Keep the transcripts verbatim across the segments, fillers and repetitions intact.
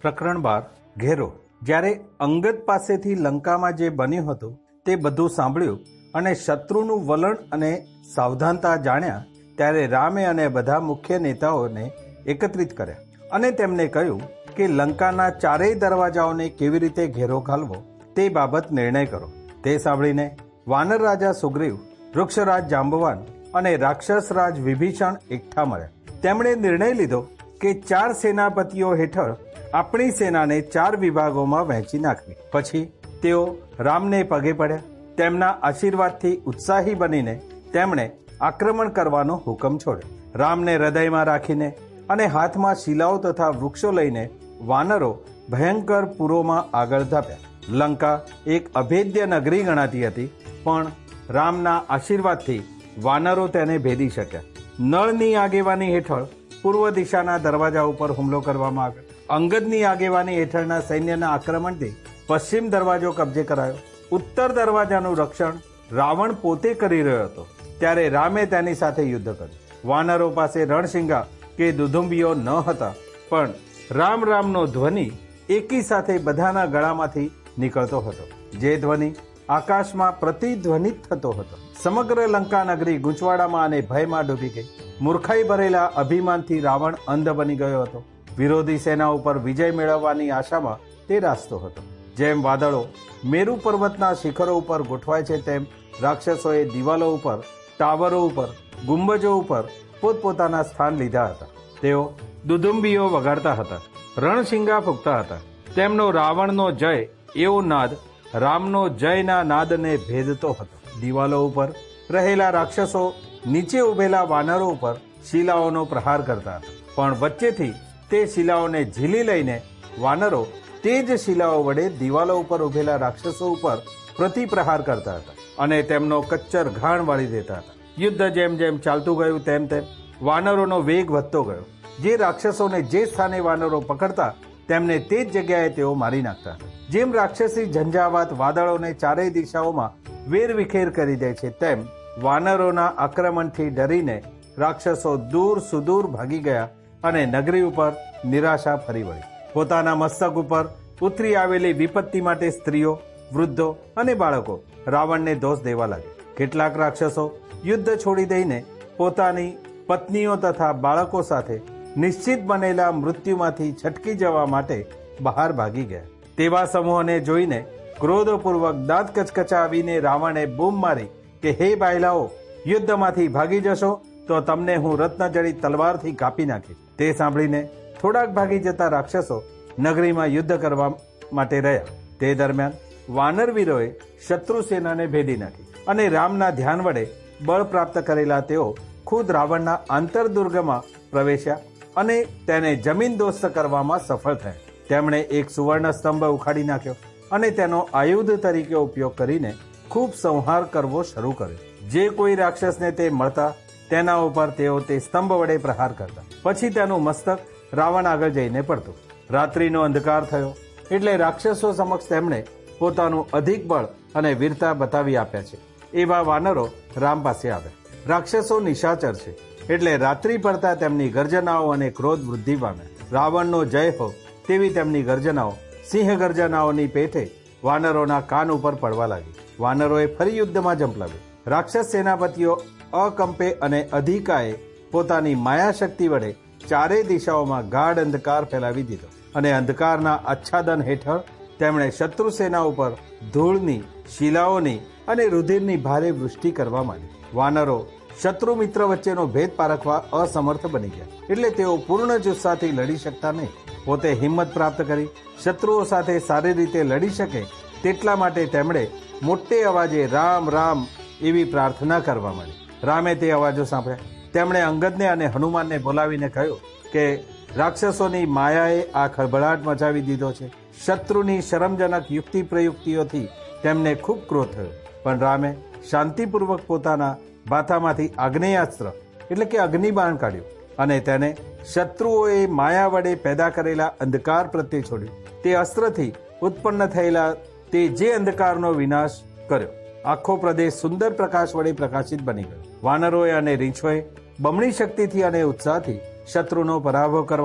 પ્રકરણ બાર ઘેરો. જ્યારે અંગદ પાસેથી લંકામાં જે બન્યું હતું તે બધું સાંભળ્યું અને શત્રુનું વલણ અને સાવધાનતા જાણ્યા, ત્યારે રામે અને બધા મુખ્ય નેતાઓને એકત્રિત કર્યા અને તેમને કહ્યું કે લંકાના ચારેય દરવાજાઓને કેવી રીતે ઘેરો ઘાલવો તે બાબત નિર્ણય કરો. તે સાંભળીને વાનર રાજા સુગ્રીવ, વૃક્ષરાજ જાંબવાન અને રાક્ષસ રાજ વિભીષણ એકઠા મળ્યા. તેમણે નિર્ણય લીધો કે ચાર સેનાપતિઓ હેઠળ આપણી સેનાને ચાર વિભાગોમાં વહેંચી નાખવી. પછી તેઓ રામને પગે પડ્યા. તેમના આશીર્વાદથી ઉત્સાહી બનીને તેમણે આક્રમણ કરવાનો હુકમ છોડ્યો. રામને હૃદયમાં રાખીને અને હાથમાં શિલાઓ તથા વૃક્ષો લઈને વાનરો ભયંકર પૂરોમાં આગળ ધપ્યા. લંકા એક અભેદ્ય નગરી ગણાતી હતી, પણ રામના આશીર્વાદથી વાનરો તેને ભેદી શક્યા. નળની આગેવાની હેઠળ પૂર્વ દિશાના દરવાજા ઉપર હુમલો કરવામાં આવ્યો. અંગદની આગેવાની હેઠળના સૈન્યના આક્રમણથી પશ્ચિમ દરવાજો કબજે કરાયો. ઉત્તર દરવાજાનું રક્ષણ રાવણ પોતે કરી રહ્યો હતો, ત્યારે રામે તેની સાથે યુદ્ધ કર્યું. વાનરો પાસે રણશિંગા કે દુધુંબીઓ ન હતા, પણ રામ રામનો ધ્વનિ એકી સાથે બધાના ગળામાંથી નીકળતો હતો. જે ધ્વનિ આકાશમાં પ્રતિધ્વનિત થતો હતો. સમગ્ર લંકા નગરી ગૂંચવાડામાં અને ભયમાં ડૂબી ગઈ. મૂર્ખાઈ ભરેલા અભિમાનથી રાવણ અંધ બની ગયો હતો. વિરોધી સેના ઉપર વિજય મેળવવાની આશામાં તે રાસ્તો હતો. જેમ વાદળો મેરુ પર્વતના શિખરો ઉપર ગોઠવાય છે, તેમ રાક્ષસોએ દિવાલો ઉપર, ટાવરો ઉપર, ગુંબજો ઉપર પોતપોતાના સ્થાન લીધા હતા. તેઓ દુદુંબીઓ વગાડતા હતા, રણશિંગા ફૂંકતા હતા. તેમનો રાવણનો જય એવો નાદ રામનો જયના નાદને ભેદતો હતો. દિવાલો ઉપર રહેલા રાક્ષસો નીચે ઉભેલા વાનરો ઉપર શિલાઓનો પ્રહાર કરતા હતા, પણ વચ્ચેથી તે શિલાઓને ઝીલી લઈને વાનરો તે જ શિલાઓ વડે દિવાલો ઉપર ઉભેલા રાક્ષસો ઉપર પ્રતિપ્રહાર કરતા હતા અને તેમનો કચ્ચર ઘાણ વાળી દેતા હતા. યુદ્ધ જેમ જેમ ચાલતું ગયું તેમ તેમ વાનરોનો વેગ વધતો ગયો. જે રાક્ષસોને જે સ્થાને વાનરો પકડતા તેમને તે જ જગ્યાએ તેઓ મારી નાખતા. જેમ રાક્ષસી ઝંઝાવાત વાદળોને ચારેય દિશાઓમાં વેરવિખેર કરી દે છે, તેમ વાનરોના આક્રમણથી ડરીને રાક્ષસો દૂર સુદૂર ભાગી ગયા અને નગરી ઉપર નિરાશા ફરી વળી. પોતાના મસ્તક ઉપર ઉતરી આવેલી વિપત્તિ માટે સ્ત્રીઓ, વૃદ્ધો અને બાળકો રાવણને દોષ દેવા લાગ્યા. કેટલાક રાક્ષસો યુદ્ધ છોડી દઈને પોતાની પત્નીઓ તથા બાળકો સાથે નિશ્ચિત બનેલા મૃત્યુમાંથી છટકી જવા માટે બહાર ભાગી ગયા. તેવા સમૂહને જોઈને ક્રોધપૂર્વક દાંત કચકચાવીને રાવણે બૂમ મારી કે હે બાયલાઓ, યુદ્ધમાંથી ભાગી જશો તો તમને હું રત્નજડિત તલવારથી કાપી નાખીશ. તે સાંભળીને થોડાક ભાગી જતા રાક્ષસો નગરીમાં યુદ્ધ કરવા માટે રહ્યા. તે દરમિયાન વાનરવીરોએ શત્રુ સેનાને ભેદી નાખી અને રામના ધ્યાન વડે બળ પ્રાપ્ત કરેલા તેઓ ખુદ રાવણના આંતરદુર્ગમાં પ્રવેશ્યા અને તેને જમીન દોસ્ત કરવામાં સફળ થયા. તેમણે એક સુવર્ણ સ્તંભ ઉખાડી નાખ્યો અને તેનો આયુધ તરીકે ઉપયોગ કરીને ખૂબ સંહાર કરવો શરૂ કર્યો. જે કોઈ રાક્ષસને તે મળતા તેના ઉપર તેઓ તે સ્તંભ વડે પ્રહાર કરતા. પછી તેનું મસ્તક રાવણ આગળ જઈને પડતું. રાત્રિનો અંધકાર થયો એટલે રાક્ષસો સમક્ષ તેમણે પોતાનું અધિક બળ અને વીરતા બતાવી આપ્યા છે એવા વાનરો રામ પાસે આવ્યા. રાક્ષસો નિશાચર છે એટલે રાત્રિ પડતા તેમની ગર્જનાઓ અને ક્રોધ વૃદ્ધિ પામ્યા. રાવણનો જય હો તેવી તેમની ગર્જનાઓ સિંહ ગર્જનાઓની પેઠે વાનરોના કાન ઉપર પડવા લાગી. વાનરોએ ફરી યુદ્ધમાં ઝંપલાવ્યું. રાક્ષસ સેનાપતિઓ અકંપે અને અધિકાએ પોતાની માયાશક્તિ વડે ચારેય દિશાઓમાં ગાઢ અંધકાર ફેલાવી દીધો અને અંધકારના આચ્છાદન હેઠળ તેમણે શત્રુ સેના ઉપર ધૂળની, શિલાઓની અને રુધિરની ભારે વૃષ્ટિ કરવા માંડી. વાનરો શત્રુ મિત્ર વચ્ચેનો ભેદ પારખવા અસમર્થ બની ગયા, એટલે તેઓ પૂર્ણ જુસ્સાથી લડી શકતા નહીં. પોતે હિંમત પ્રાપ્ત કરી શત્રુઓ સાથે સારી રીતે લડી શકે તેટલા માટે તેમણે મોટે અવાજે રામ રામ એવી પ્રાર્થના કરવા માંડી. રામે તે અવાજો સાંભળ્યા. તેમણે અંગદને અને હનુમાનને બોલાવીને કહ્યું કે રાક્ષસોની માયાએ આ ખળભળાટ મચાવી દીધો છે. શત્રુની શરમજનક યુક્તિ પ્રયુક્તિઓથી તેમને ખૂબ ક્રોધ થયો, પણ રામે શાંતિપૂર્વક પોતાના બાથામાંથી આગ્નેયાસ્ત્ર એટલે કે અગ્નિબાણ કાઢ્યું અને તેને શત્રુઓએ માયા વડે પેદા કરેલા અંધકાર પ્રત્યે છોડ્યું. તે અસ્ત્રથી ઉત્પન્ન થયેલા તે જે અંધકારનો વિનાશ કર્યો. આખો પ્રદેશ સુંદર પ્રકાશ વડે પ્રકાશિત બની ગયો. વાનરોએ અને રીંછોએ બમણી શક્તિથી અને ઉત્સાહથી શત્રુનો પરાભવ કરવાનું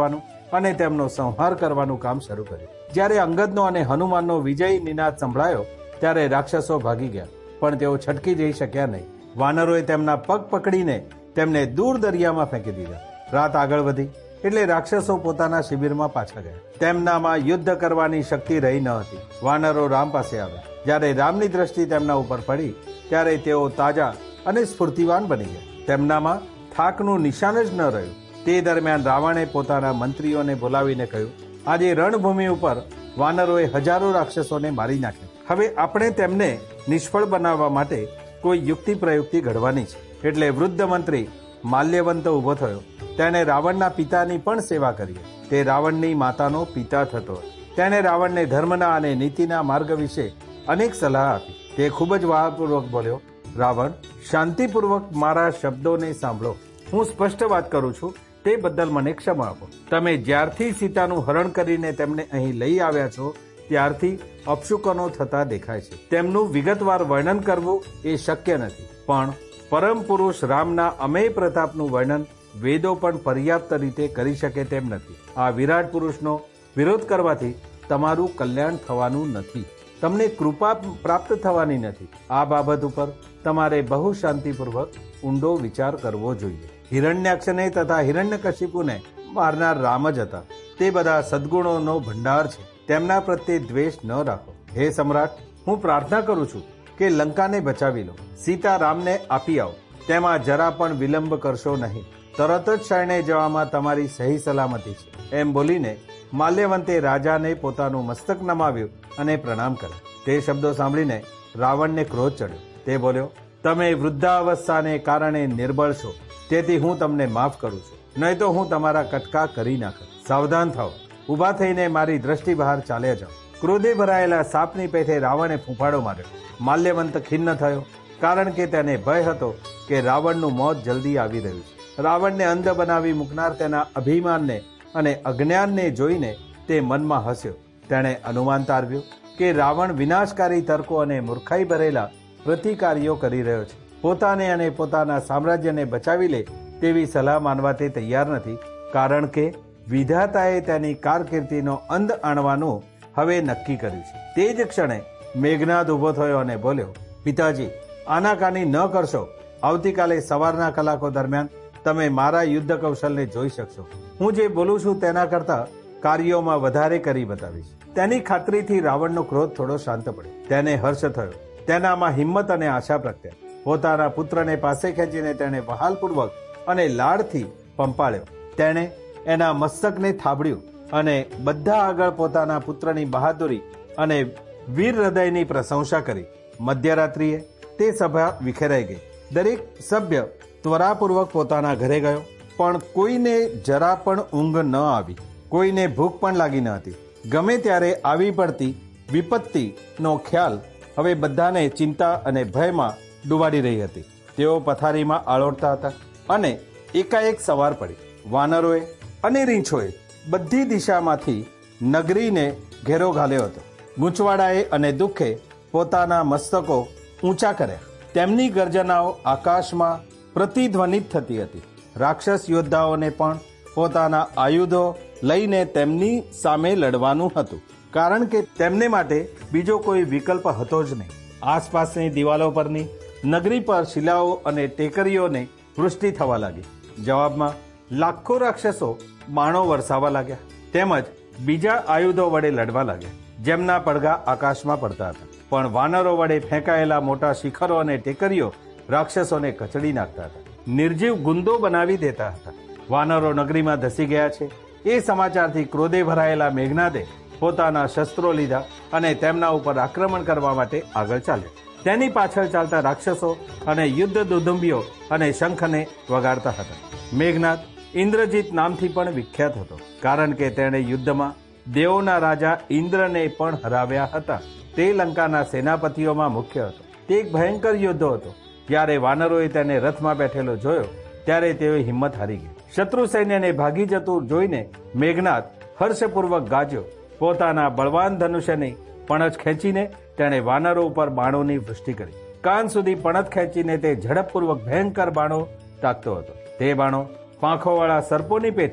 અને તેમનો સંહાર કરવાનું કામ શરૂ કર્યું. જ્યારે અંગદનો અને હનુમાનનો વિજય નિનાદ સંભળાયો ત્યારે રાક્ષસો ભાગી ગયા, પણ તેઓ છટકી જઈ શક્યા નહીં. વાનરોએ તેમના પગ પકડીને તેમને દૂર દરિયામાં ફેંકી દીધા. રાત આગળ વધી એટલે રાક્ષસો પોતાના શિબિરમાં પાછા ગયા. તેમનામાં યુદ્ધ કરવાની શક્તિ રહી ન હતી. વાનરો રામ પાસે આવ્યા. જ્યારે રામની દ્રષ્ટિ તેમના ઉપર પડી ત્યારે તેઓ તાજા અને સ્ફૂર્તિવાન બની ગયા. તેમનામાં થાકનું નિશાન જ ન રહ્યું. તે દરમિયાન રાવણે પોતાના મંત્રીઓને બોલાવીને કહ્યું, આજે રણભૂમિ ઉપર વાનરોએ હજારો રાક્ષસોને મારી નાખ્યા. હવે આપણે તેમને નિષ્ફળ બનાવવા માટે કોઈ યુક્તિ પ્રયુક્તિ ઘડવાની છે. એટલે વૃદ્ધ મંત્રી માલ્યવંત ઉભો થયો. તેણે રાવણના પિતાની પણ સેવા કરી. તે રાવણની માતાનો પિતા થતો. તેણે રાવણને ધર્મના અને નીતિના માર્ગ વિશે અનેક સલાહ આપી. તે ખૂબ જ વહાલપૂર્વક બોલ્યો, રાવણ, શાંતિપૂર્વક મારા શબ્દોને સાંભળો. હું સ્પષ્ટ વાત કરું છું, તે બદલ મને ક્ષમા આપો. તમે જ્યારથી સીતાનું હરણ કરીને તેમને અહીં લઈ આવ્યા છો ત્યારથી અપશુકનો થતા દેખાય છે. તેમનું વિગતવાર વર્ણન કરવું એ શક્ય નથી, પણ પરમ પુરુષ રામના અમેય પ્રતાપનું વર્ણન વેદો પણ પર્યાપ્ત રીતે કરી શકે તેમ નથી. આ વિરાટ પુરુષનો વિરોધ કરવાથી તમારું કલ્યાણ થવાનું નથી, તમને કૃપા પ્રાપ્ત થવાની નથી. આ બાબત ઉપર તમારે બહુ શાંતિપૂર્વક ઊંડો વિચાર કરવો જોઈએ. હિરણ્યાક્ષને તથા હિરણ્યકશિપુને મારનાર રામ જ હતા. તે બધા સદ્ગુણોનો ભંડાર છે. તેમના પ્રત્યે દ્વેષ ન રાખો. હે સમ્રાટ, હું પ્રાર્થના કરું છું કે લંકાને બચાવી લો. સીતા રામને આપી આવો. તેમાં જરા પણ વિલંબ કરશો નહીં. તરત જ શરણે જવામાં તમારી સહી સલામતી છે. એમ બોલીને માલ્યવંતે રાજાને પોતાનું મસ્તક નમાવ્યું અને પ્રણામ કર્યા. તે શબ્દો સાંભળીને રાવણને ક્રોધ ચડ્યો. તે બોલ્યો, તમે વૃદ્ધાવસ્થાને કારણે નિર્બળ છો, તેથી હું તમને માફ કરું છું, નહીં તો હું તમારા કટકા કરી નાખું. સાવધાન થાઓ. ઊભા થઈને મારી દ્રષ્ટિ બહાર ચાલ્યા જાઓ. ક્રોધે ભરાયેલા સાપની પેઠે રાવણે ફૂંફાડો માર્યો. માલ્યવંત ખિન્ન થયો, કારણ કે તેને ભય હતો કે રાવણનું મોત જલ્દી આવી રહ્યું છે. રાવણને અંધ બનાવી મૂકનાર તેના અભિમાનને અને અજ્ઞાનને જોઈને તે મનમાં હસ્યો. તેણે અનુમાન તારવ્યું કે રાવણ વિનાશકારી તર્કો અને મૂર્ખાઈ ભરેલા પ્રતિકાર્યો કરી રહ્યો છે. પોતાને અને પોતાના સામ્રાજ્યને બચાવી લે તેવી સલાહ માનવા તે તૈયાર નથી, કારણ કે વિધાતાએ તેની કારકિર્દીનો અંત આણવાનું હવે નક્કી કર્યું છે. તે જ ક્ષણે મેઘનાદ ઉભો થયો અને બોલ્યો, પિતાજી, આનાકાની ન કરશો. આવતીકાલે સવારના કલાકો દરમિયાન તમે મારા યુદ્ધ કૌશલને જોઈ શકશો. હું જે બોલું છું તેના કરતા કાર્યોમાં વધારે કરી બતાવીશ. તેની ખાતરીથી રાવણનો ક્રોધ થોડો શાંત પડ્યો. તેને હર્ષ થયો. તેનામાં હિંમત અને આશા પ્રગટ્યા. પોતાના પુત્રને પાસે ખેંચીને તેણે વહાલપૂર્વક અને લાડથી પંપાળ્યો. તેણે એના મસ્તકને થાબડ્યું અને બધા આગળ પોતાના પુત્રની બહાદુરી અને વીર હૃદયની પ્રશંસા કરી. મધ્યરાત્રિએ તે સભા વિખેરાઈ ગઈ. દરેક સભ્ય ત્વરાપૂર્વક પોતાના ઘરે ગયો, પણ કોઈને જરા પણ ઊંઘ ન આવી. કોઈને ભૂખ પણ લાગી ન હતી. ગમે ત્યારે આવી પડતી વિપત્તિનો ખ્યાલ હવે બધાને ચિંતા અને ભયમાં ડૂબાડી રહી હતી. તેઓ પથારીમાં આળોટતા હતા અને એકાએક સવાર પડી. વાનરોએ અને રીંછોએ બધી દિશામાંથી નગરીને ઘેરો ઘાલ્યો હતો. ગૂંચવાડાએ અને દુઃખે પોતાના મસ્તકો ઊંચા કર્યા. તેમની ગર્જનાઓ આકાશમાં પ્રતિધ્વનિત થતી હતી. રાક્ષસ યોદ્ધાઓને પણ પોતાના આયુધો લઈને તેમની સામે લડવાનું હતું, કારણ કે તેમને માટે બીજો કોઈ વિકલ્પ હતો જ નહીં. આસપાસની દિવાલો પરની નગરી પર શિલાઓ અને ટેકરીઓને વૃષ્ટિ થવા લાગી. જવાબમાં લાખો રાક્ષસો બાણો વરસાવવા લાગ્યા, તેમજ બીજા આયુધો વડે લડવા લાગ્યા, જેમના પડઘા આકાશમાં પડતા હતા. પણ વાનરો વડે ફેંકાયેલા મોટા શિખરો અને ટેકરીઓ રાક્ષસોને કચડી નાખતા હતા, નિર્જીવ ગુંદો બનાવી દેતા હતા. વાનરો નગરીમાં ધસી ગયા છે એ સમાચારથી ક્રોધે ભરાયેલા મેઘનાદે પોતાના શસ્ત્રો લીધા અને તેમના ઉપર આક્રમણ કરવા માટે આગળ ચાલ્યા. તેની પાછળ ચાલતા રાક્ષસો અને યુદ્ધ દુદુંબીઓ અને શંખને વગાડતા હતા. મેઘનાદ ઇન્દ્રજીત નામથી પણ વિખ્યાત હતો, કારણ કે તેણે યુદ્ધમાં દેવોના રાજા ઇન્દ્રને પણ હરાવ્યા હતા. તે લંકાના સેનાપતિઓમાં મુખ્ય હતો. તે એક ભયંકર યોદ્ધો હતો. જ્યારે વાનરોએ તેને રથમાં બેઠેલો જોયો ત્યારે તેઓ હિંમત હારી ગઈ. શત્રુ સૈન્યને ભાગી જતું જોઈને મેઘનાદ હર્ષપૂર્વક ગાજ્યો. પોતાના બળવાન ધનુષ્યની પણછ ખેંચીને તેણે વાનરો ઉપર બાણોની વૃષ્ટિ કરી. કાન સુધી પણછ ખેંચીને તે ઝડપપૂર્વક ભયંકર બાણો તાકતો હતો. તે બાણો પાંખોવાળા સર્પોની પેઠે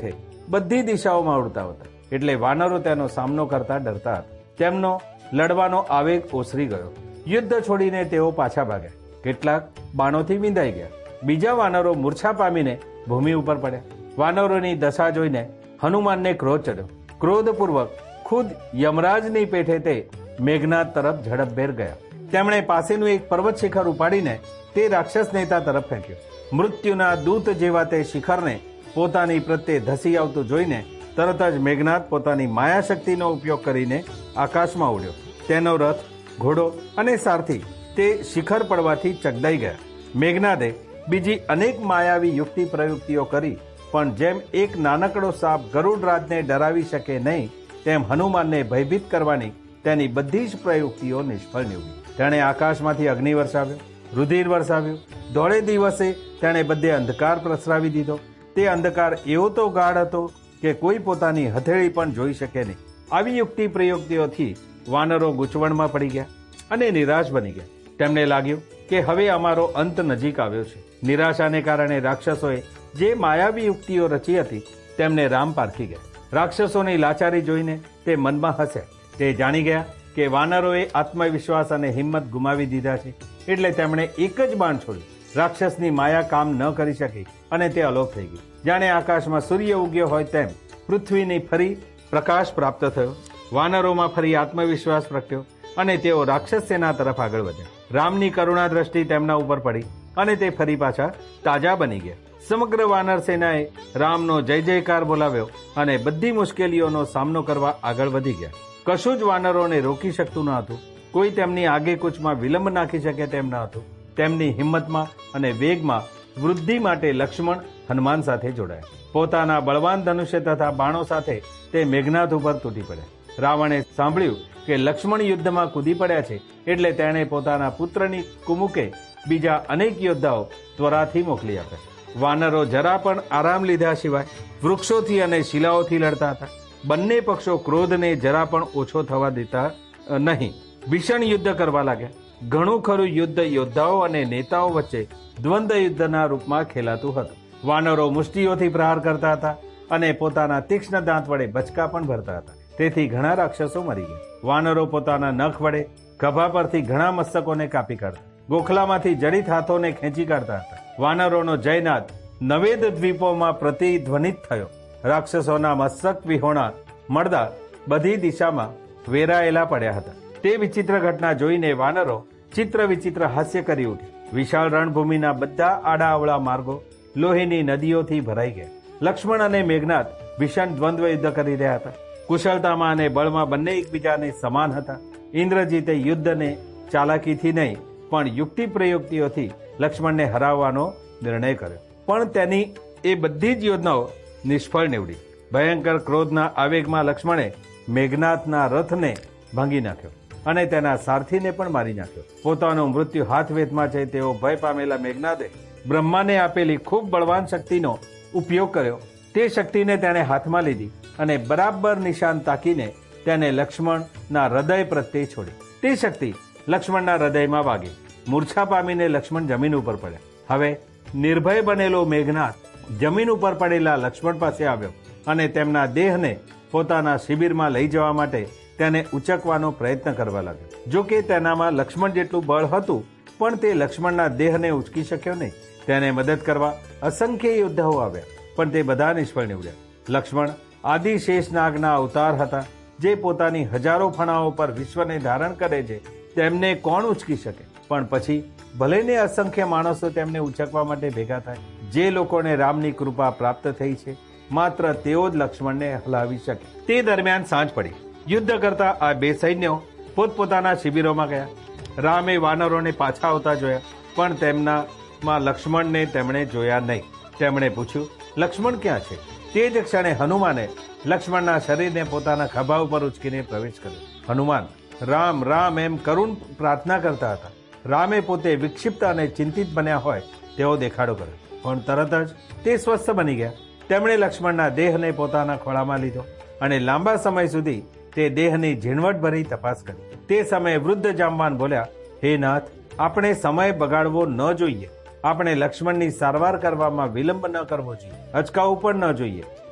બધી દિશાઓમાં ઉડતા હતા, એટલે વાનરો તેનો સામનો કરતા ડરતા હતા. તેમનો લડવાનો આવેગ ઓસરી ગયો. યુદ્ધ છોડીને તેઓ પાછા ભાગ્યા. કેટલાક બાણોથી વિંધાઈ ગયા. બીજા વાનરો મૂર્છા પામીને ભૂમિ ઉપર પડ્યા. વાનરોની દશા જોઈને હનુમાનને ક્રોધ ચડ્યો. ક્રોધપૂર્વક ખુદ યમરાજની પેઠે તે મેઘનાદ તરફ ઝડપભેર ગયા. તેમણે પાસેનું એક પર્વત શિખર ઉપાડીને તે રાક્ષસ નેતા તરફ ફેંક્યો. મૃત્યુના દૂત જેવા તે શિખરને પોતાની પ્રત્યે ધસી આવતું જોઈને તરત જ મેઘનાદ પોતાની માયાશક્તિનો ઉપયોગ કરીને આકાશમાં ઉડ્યો. તેનો રથ, ઘોડો અને સારથી તે શિખર પડવાથી ચગદાઈ ગયા. મેઘનાદે બીજી અનેક માયાવી યુક્તિ પ્રયુક્તિઓ કરી, પણ જેમ એક નાનકડો સાપ ગરુડરાજને ડરાવી શકે નહીં, તેમ હનુમાનને ભયભીત કરવાની તેની બધી જ પ્રયુક્તિઓ નિષ્ફળ નીવડી. તેણે આકાશમાંથી અગ્નિ વરસાવ્યો, રુધિર વરસાવ્યું. દોઢે દિવસે તેણે બધે અંધકાર પ્રસરાવી દીધો. તે અંધકાર એવો તો ગાઢ હતો કે કોઈ પોતાની હથેળી પણ જોઈ શકે નહીં. આવી યુક્તિ પ્રયુક્તિઓથી વાનરો ગૂંચવણમાં પડી ગયા અને નિરાશ બની ગયા. તેમને લાગ્યું કે હવે અમારો અંત નજીક આવ્યો છે. નિરાશાને કારણે રાક્ષસોએ જે માયાવી યુક્તિઓ રચી હતી તેમને રામ પારખી ગયા. રાક્ષસોની લાચારી જોઈને તે મનમાં હસ્યા. તે જાણી ગયા કે વાનરોએ આત્મવિશ્વાસ અને હિંમત ગુમાવી દીધા છે, એટલે તેમણે એક જ બાણ છોડ્યું. રાક્ષસની માયા કામ ન કરી શકી અને તે અલોપ થઈ ગઈ. જાણે આકાશમાં સૂર્ય ઉગ્યો હોય તેમ પૃથ્વીની ફરી પ્રકાશ પ્રાપ્ત થયો. વાનરોમાં ફરી આત્મવિશ્વાસ પ્રગટ્યો અને તેઓ રાક્ષસ સેના તરફ આગળ વધ્યા. રામની કરુણા દ્રષ્ટિ તેમના ઉપર પડી અને તે ફરી પાછા તાજા બની ગયા. સમગ્ર વાનર સેનાએ રામનો જય જયકાર બોલાવ્યો અને બધી મુશ્કેલીઓનો સામનો કરવા આગળ વધી ગયા. કશું જ વાનરોને રોકી શકતું ન હતું. કોઈ તેમની આગેકૂચમાં વિલંબ નાખી શકે તેમ ન હતું. તેમની હિંમતમાં અને વેગમાં વૃદ્ધિ માટે લક્ષ્મણ હનુમાન સાથે જોડાયા. પોતાના બળવાન ધનુષ્ય તથા બાણો સાથે તે મેઘનાદ ઉપર તૂટી પડ્યા. રાવણે સાંભળ્યું કે લક્ષ્મણ યુદ્ધમાં કૂદી પડ્યા છે, એટલે તેણે પોતાના પુત્રની કુમુકે બીજા અનેક યોદ્ધાઓ ત્વરાથી મોકલી આપ્યા. વાનરો જરા પણ આરામ લીધા સિવાય વૃક્ષોથી અને શિલાઓથી લડતા હતા. બંને પક્ષો ક્રોધને જરા પણ ઓછો થવા દેતા નહીં. ભીષણ યુદ્ધ કરવા લાગ્યા. ઘણું ખરું યુદ્ધ યોદ્ધાઓ અને નેતાઓ વચ્ચે દ્વંદ્વ યુદ્ધના રૂપમાં ખેલાતું હતું. વાનરો મુષ્ટિઓથી પ્રહાર કરતા હતા અને પોતાના તીક્ષ્ણ દાંત વડે બચકા પણ ભરતા હતા. તેથી ઘણા રાક્ષસો મરી ગયા. વાનરો પોતાના નખ વડે ખભા પરથી ઘણા મસ્તકોને કાપી કાઢતા, ગોખલામાંથી જડિત હાથોને ખેંચી કાઢતા હતા. વાનરોનો જયનાદ નવેદ દ્વીપોમાં પ્રતિધ્વનિત થયો. રાક્ષસોના મસ્તક વિહોણા મળદા બધી દિશામાં વેરાયેલા પડ્યા હતા. તે વિચિત્ર ઘટના જોઈને વાનરો ચિત્ર વિચિત્ર હાસ્ય કરી ઉઠ્યા. વિશાળ રણભૂમિના બધા આડા અવળા માર્ગો લોહીની નદીઓથી ભરાઈ ગયા. લક્ષ્મણ અને મેઘનાદ ભીષણ દ્વંદ્વ યુદ્ધ કરી રહ્યા હતા. કુશળતામાં અને બળમાં બંને એકબીજાને સમાન હતા. ઇન્દ્રજીતે યુદ્ધને ચાલાકીથી નહીં પણ યુક્તિ પ્રયુક્તિઓથી લક્ષ્મણને હરાવવાનો નિર્ણય કર્યો. પણ તેની એ બધી જ યોજનાઓ નિષ્ફળ નીવડી. ભયંકર ક્રોધના આવેગમાં લક્ષ્મણે મેઘનાદના રથને ભાંગી નાખ્યો અને તેના સારથીને પણ મારી નાખ્યો. પોતાનું મૃત્યુ હાથ વેતમાં છે તેવો ભય પામેલા મેઘનાદે બ્રહ્માને આપેલી ખૂબ બળવાન શક્તિનો ઉપયોગ કર્યો. તે શક્તિને તેણે હાથમાં લીધી અને બરાબર નિશાન તાકીને તેને લક્ષ્મણના હૃદય પ્રત્યે છોડી. તે શક્તિ લક્ષ્મણના હૃદયમાં વાગી. મૂર્છા પામીને લક્ષ્મણ જમીન ઉપર પડ્યા. હવે નિર્ભય બનેલો મેઘનાદ જમીન ઉપર પડેલા લક્ષ્મણ પાસે આવ્યો અને તેમના દેહને પોતાના શિબિરમાં લઈ જવા માટે તેને ઉચકવાનો પ્રયત્ન કરવા લાગ્યો. જો કે તેનામાં લક્ષ્મણ જેટલું બળ હતું, પણ તે લક્ષ્મણના દેહને ઉચકી શક્યો નહીં. તેને મદદ કરવા અસંખ્ય યોદ્ધાઓ આવ્યા, પણ તે બધા નિષ્ફળ નીવડ્યા. લક્ષ્મણ આદિ શેષનાગના અવતાર હતા, જે પોતાની હજારો ફણાઓ પર વિશ્વને ધારણ કરે છે. તેમને કોણ ઉચકી શકે? પણ પછી ભલેને અસંખ્ય માણસો તેમને ઉચકવા માટે ભેગા થાય. જે લોકોને રામની કૃપા પ્રાપ્ત થઈ છે, માત્ર તેઓ જ લક્ષ્મણને હલાવી શકે. તે દરમિયાન સાંજ પડી. યુદ્ધ કરતા આ બે સૈન્યો પોતપોતાના શિબિરોમાં ગયા. રામે વાનરોને પાછા આવતા જોયા, પણ તેમનામાં લક્ષ્મણને તેમણે જોયા નહીં. તેમણે પૂછ્યું, લક્ષ્મણ ક્યાં છે? તે જ ક્ષણે હનુમાને લક્ષ્મણના શરીરને પોતાના ખભા ઉપર ઉચકીને પ્રવેશ કર્યો. હનુમાન રામ રામ એમ કરુણ પ્રાર્થના કરતા હતા. રામે પોતે વિક્ષિપ્ત અને ચિંતિત બન્યા હોય તેવો દેખાડો કર્યો, પણ તરત જ તે સ્વસ્થ બની ગયા. તેમણે લક્ષ્મણના દેહને પોતાના ખોળામાં લીધો અને લાંબા સમય સુધી તે દેહની ઝીણવટભરી તપાસ કરી. તે સમયે વૃદ્ધ જામવાન બોલ્યા, હે નાથ, આપણે સમય બગાડવો ન જોઈએ. આપણે લક્ષ્મણની સારવાર કરવામાં વિલંબ ન કરવો જોઈએ, અચકાવવું પણ ન જોઈએ.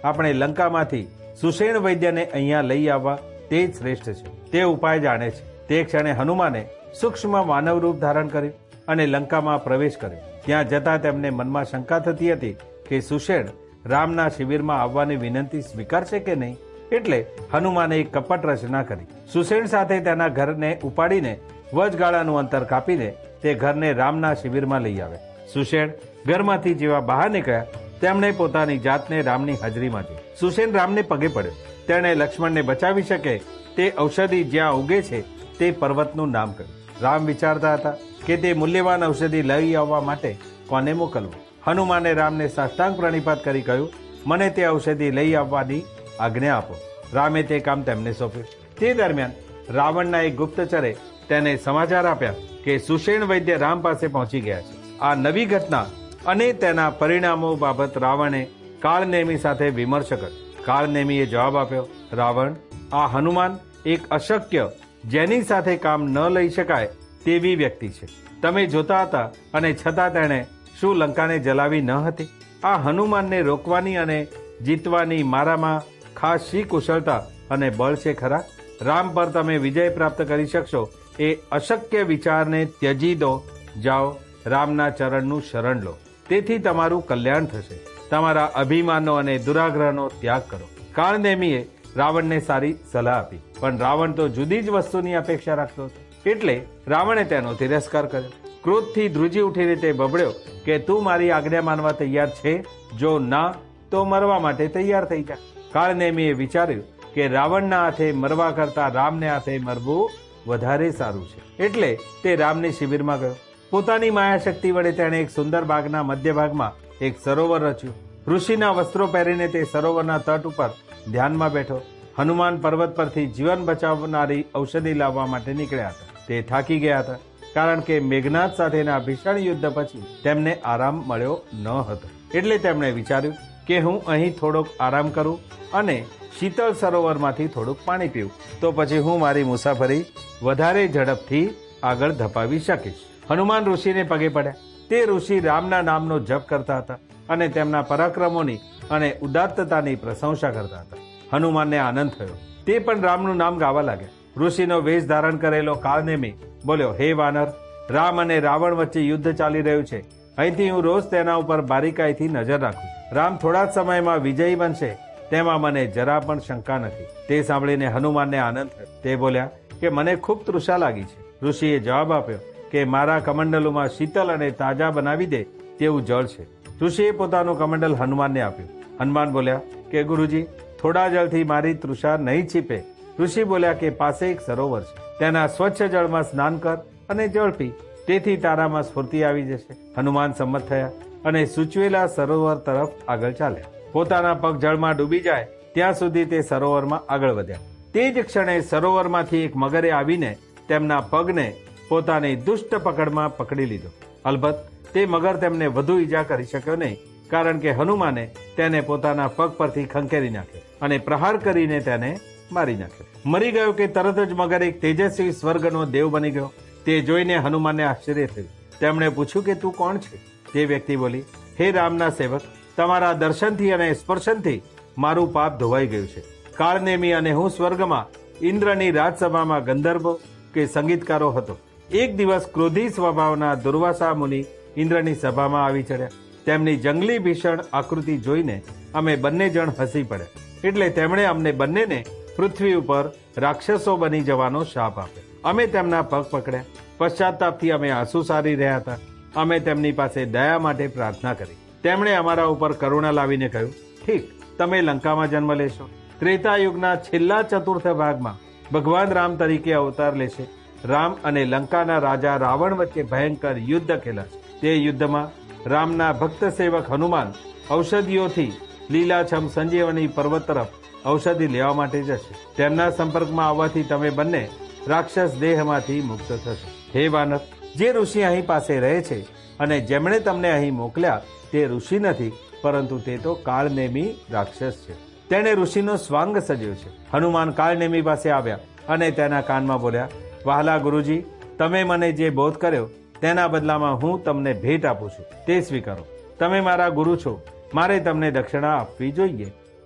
આપણે લંકામાંથી સુષેણ વૈદ્યને અહીંયા લઈ આવવા તે જ શ્રેષ્ઠ છે. તે ઉપાય જાણે છે. તે ક્ષણે હનુમાને સૂક્ષ્મ માનવ રૂપ ધારણ કર્યું અને લંકામાં પ્રવેશ કર્યો. ત્યાં જતા તેમને મનમાં શંકા થતી હતી કે સુષેણ રામના શિબિરમાં આવવાની વિનંતી સ્વીકારશે કે નહીં. એટલે હનુમાને એક કપટ રચના કરી. સુષેણ સાથે તેના ઘરને ઉપાડીને વચગાળાનું અંતર કાપીને તે ઘરને રામના શિબિરમાં લઈ આવે. સુષેણ ઘરમાંથી જેવા બહાર નીકળ્યા તેમણે પોતાની જાતને રામની હાજરીમાં જોઈ. સુષેણ રામને પગે પડ્યો. તેણે લક્ષ્મણને બચાવી શકે તે ઔષધિ જ્યાં ઉગે છે તે પર્વતનું નામ કર્યું. રામ વિચારતા હતા કે તે મૂલ્યવાન ઔષધિ લઈ આવવા માટે કોને મોકલવું. હનુમાને રામને સાષ્ટાંગ પ્રણિપાત કરી કહ્યું, મને તે ઔષધિ લઈ આવવાની આજ્ઞા આપો. રામે તે કામ તેમને સોંપ્યું. તે દરમિયાન રાવણના એક ગુપ્તચરે તેને સમાચાર આપ્યા કે સુષેણ વૈદ્ય રામ પાસે પહોંચી ગયા છે. આ નવી ઘટના અને તેના પરિણામો બાબત રાવણે કાળનેમી સાથે વિમર્શ કર્યો. કાળનેમીએ જવાબ આપ્યો, રાવણ, આ હનુમાન એક અશક્ય, જેની સાથે કામ ન લઈ શકાય તેવી વ્યક્તિ છે. તમે જોતા હતા અને છતાં તેણે શું લંકાને જલાવી ન હતી? આ હનુમાનને રોકવાની અને જીતવાની મારામાં ખાસ શી કુશળતા અને બળ છે ખરા? રામ પર તમે વિજય પ્રાપ્ત કરી શકશો એ અશક્ય વિચારને ત્યજી દો. જાઓ, રામના ચરણનું શરણ લો. તેથી તમારું કલ્યાણ થશે. તમારા અભિમાનો અને દુરાગ્રહનો ત્યાગ કરો. કાળનેમીએ રાવણને સારી સલાહ આપી, પણ રાવણ તો જુદી જ વસ્તુની અપેક્ષા રાખતો હતો. એટલે રાવણે તેનો તિરસ્કાર કર્યો. ક્રોધથી ધ્રુજી ઉઠીને તે બબડ્યો કે તું મારી આજ્ઞા માનવા તૈયાર છે? જો ના, તો મરવા માટે તૈયાર થઈ જા. કાળનેમીએ વિચાર્યું કે રાવણના હાથે મરવા કરતા રામને હાથે મરવું વધારે સારું છે. એટલે તે રામની શિબિરમાં ગયો. પોતાની માયાશક્તિ વડે તેણે એક સુંદર બાગના મધ્ય ભાગમાં એક સરોવર રચ્યું. ઋષિના વસ્ત્રો પહેરીને તે સરોવરના તટ ઉપર ધ્યાનમાં બેઠો. હનુમાન પર્વત પરથી જીવન બચાવનારી ઔષધિ લાવવા માટે નીકળ્યા હતા. તે થાકી ગયા હતા, કારણ કે મેઘનાદ સાથેના ભીષણ યુદ્ધ પછી તેમને આરામ મળ્યો ન હતો. એટલે તેમણે વિચાર્યું કે હું અહીં થોડોક આરામ કરું અને શીતળ સરોવરમાંથી થોડુંક પાણી પીવું, તો પછી હું મારી મુસાફરી વધારે ઝડપથી આગળ ધપાવી શકીશ. હનુમાન ઋષિને પગે પડ્યા. તે ઋષિ રામના નામનો જપ કરતા હતા અને તેમના પરાક્રમોની અને ઉદાત્તતાની પ્રશંસા કરતા હતા. હનુમાનને આનંદ થયો. તે પણ રામનું નામ ગાવા લાગ્યા. ઋષિનો વેશ ધારણ કરેલો કાળનેમી બોલ્યો, હે વાનર, રામ અને રાવણ વચ્ચે યુદ્ધ ચાલી રહ્યું છે. અહીંથી હું રોજ તેના ઉપર બારીકાઈથી નજર રાખું. રામ થોડા જ સમયમાં વિજયી બનશે તેમાં મને જરા પણ શંકા નથી. તે સાંભળીને હનુમાનને આનંદ થયો. તે બોલ્યા કે મને ખૂબ તૃષા લાગી છે. ઋષિએ જવાબ આપ્યો કે મારા કમંડલુમાં શીતલ અને તાજા બનાવી દે તેવું જળ છે. ઋષિએ પોતાનું કમંડલ હનુમાનને આપ્યું. હનુમાન બોલ્યા કે ગુરુજી, થોડા જળથી મારી તૃષા નહીં છીપે. ઋષિ બોલ્યા કે પાસે એક સરોવર છે, તેના સ્વચ્છ જળમાં સ્નાન કર અને જળ પી, તેથી તારામાં સ્ફૂર્તિ આવી જશે. હનુમાન સંમત થયા અને સૂચવેલા સરોવર તરફ આગળ ચાલ્યા. પોતાના પગ જળમાં ડૂબી જાય ત્યાં સુધી તે સરોવરમાં આગળ વધ્યા. તે જ ક્ષણે સરોવરમાંથી એક મગરે આવીને તેમના પગને પોતાની દુષ્ટ પકડમાં પકડી લીધો. અલબત્ત તે મગર તેમને વધુ ઈજા કરી શક્યો નહીં, કારણ કે હનુમાને તેને પોતાના પગ પરથી ખંખેરી નાખ્યો અને પ્રહાર કરીને તેને મારી નાખ્યો. મરી ગયો કે તરત જ મગર એક તેજસ્વી સ્વર્ગનો દેવ બની ગયો. તે જોઈને હનુમાનને આશ્ચર્ય થયું. તેમણે પૂછ્યું કે તું કોણ છે? તે વ્યક્તિ બોલી, હે રામના સેવક, તમારા દર્શનથી અને સ્પર્શનથી મારું પાપ ધોવાઈ ગયું છે. કાળનેમી અને હું સ્વર્ગમાં ઇન્દ્રની રાજસભામાં ગંધર્વો કે સંગીતકારો હતો. એક દિવસ ક્રોધી સ્વભાવના દુર્વાસા મુનિ ઇન્દ્રની સભામાં આવી ચડ્યા. તેમની જંગલી ભીષણ આકૃતિ જોઈને અમે બંને જણ હસી પડ્યા. એટલે તેમણે અમને બંનેને પૃથ્વી ઉપર રાક્ષસો બની જવાનો શાપ આપ્યો. અમે તેમના પગ પકડ્યા. પશ્ચાતાપથી અમે આંસુ સારી રહ્યા હતા. અમે તેમની પાસે દયા માટે પ્રાર્થના કરી. તેમણે અમારા ઉપર કરુણા લાવીને કહ્યું, ઠીક, તમે લંકામાં જન્મ લેશો. ત્રેતાયુગના છેલ્લા ચતુર્થ ભાગમાં ભગવાન રામ તરીકે અવતાર લેશે. રામ અને લંકાના રાજા રાવણ વચ્ચે ભયંકર યુદ્ધ ખેલાશે. તે યુદ્ધમાં રામના ભક્ત સેવક હનુમાન ઔષધિઓથી લીલાછમ સંજીવની પર્વત તરફ ઔષધિ લેવા માટે જશે. તેમના સંપર્કમાં આવવાથી તમે બંને રાક્ષસ દેહમાંથી મુક્ત થશો. હે વાનર, જે ઋષિ અહીં પાસે રહે છે અને જેમણે તમને અહીં મોકલ્યા તે ઋષિ નથી, પરંતુ તે તો કાળનેમી રાક્ષસ છે. તેણે ઋષિનો સ્વાંગ સજ્યો છે. હનુમાન કાળનેમી પાસે આવ્યા અને તેના કાનમાં બોલ્યા, વહાલા ગુરુજી, તમે મને જે બોધ કર્યો તેના બદલામાં હું તમને ભેટ આપું છું, તે સ્વીકારો. તમે મારા ગુરુ છો, મારે તમને દક્ષિણા આપવી જોઈએ.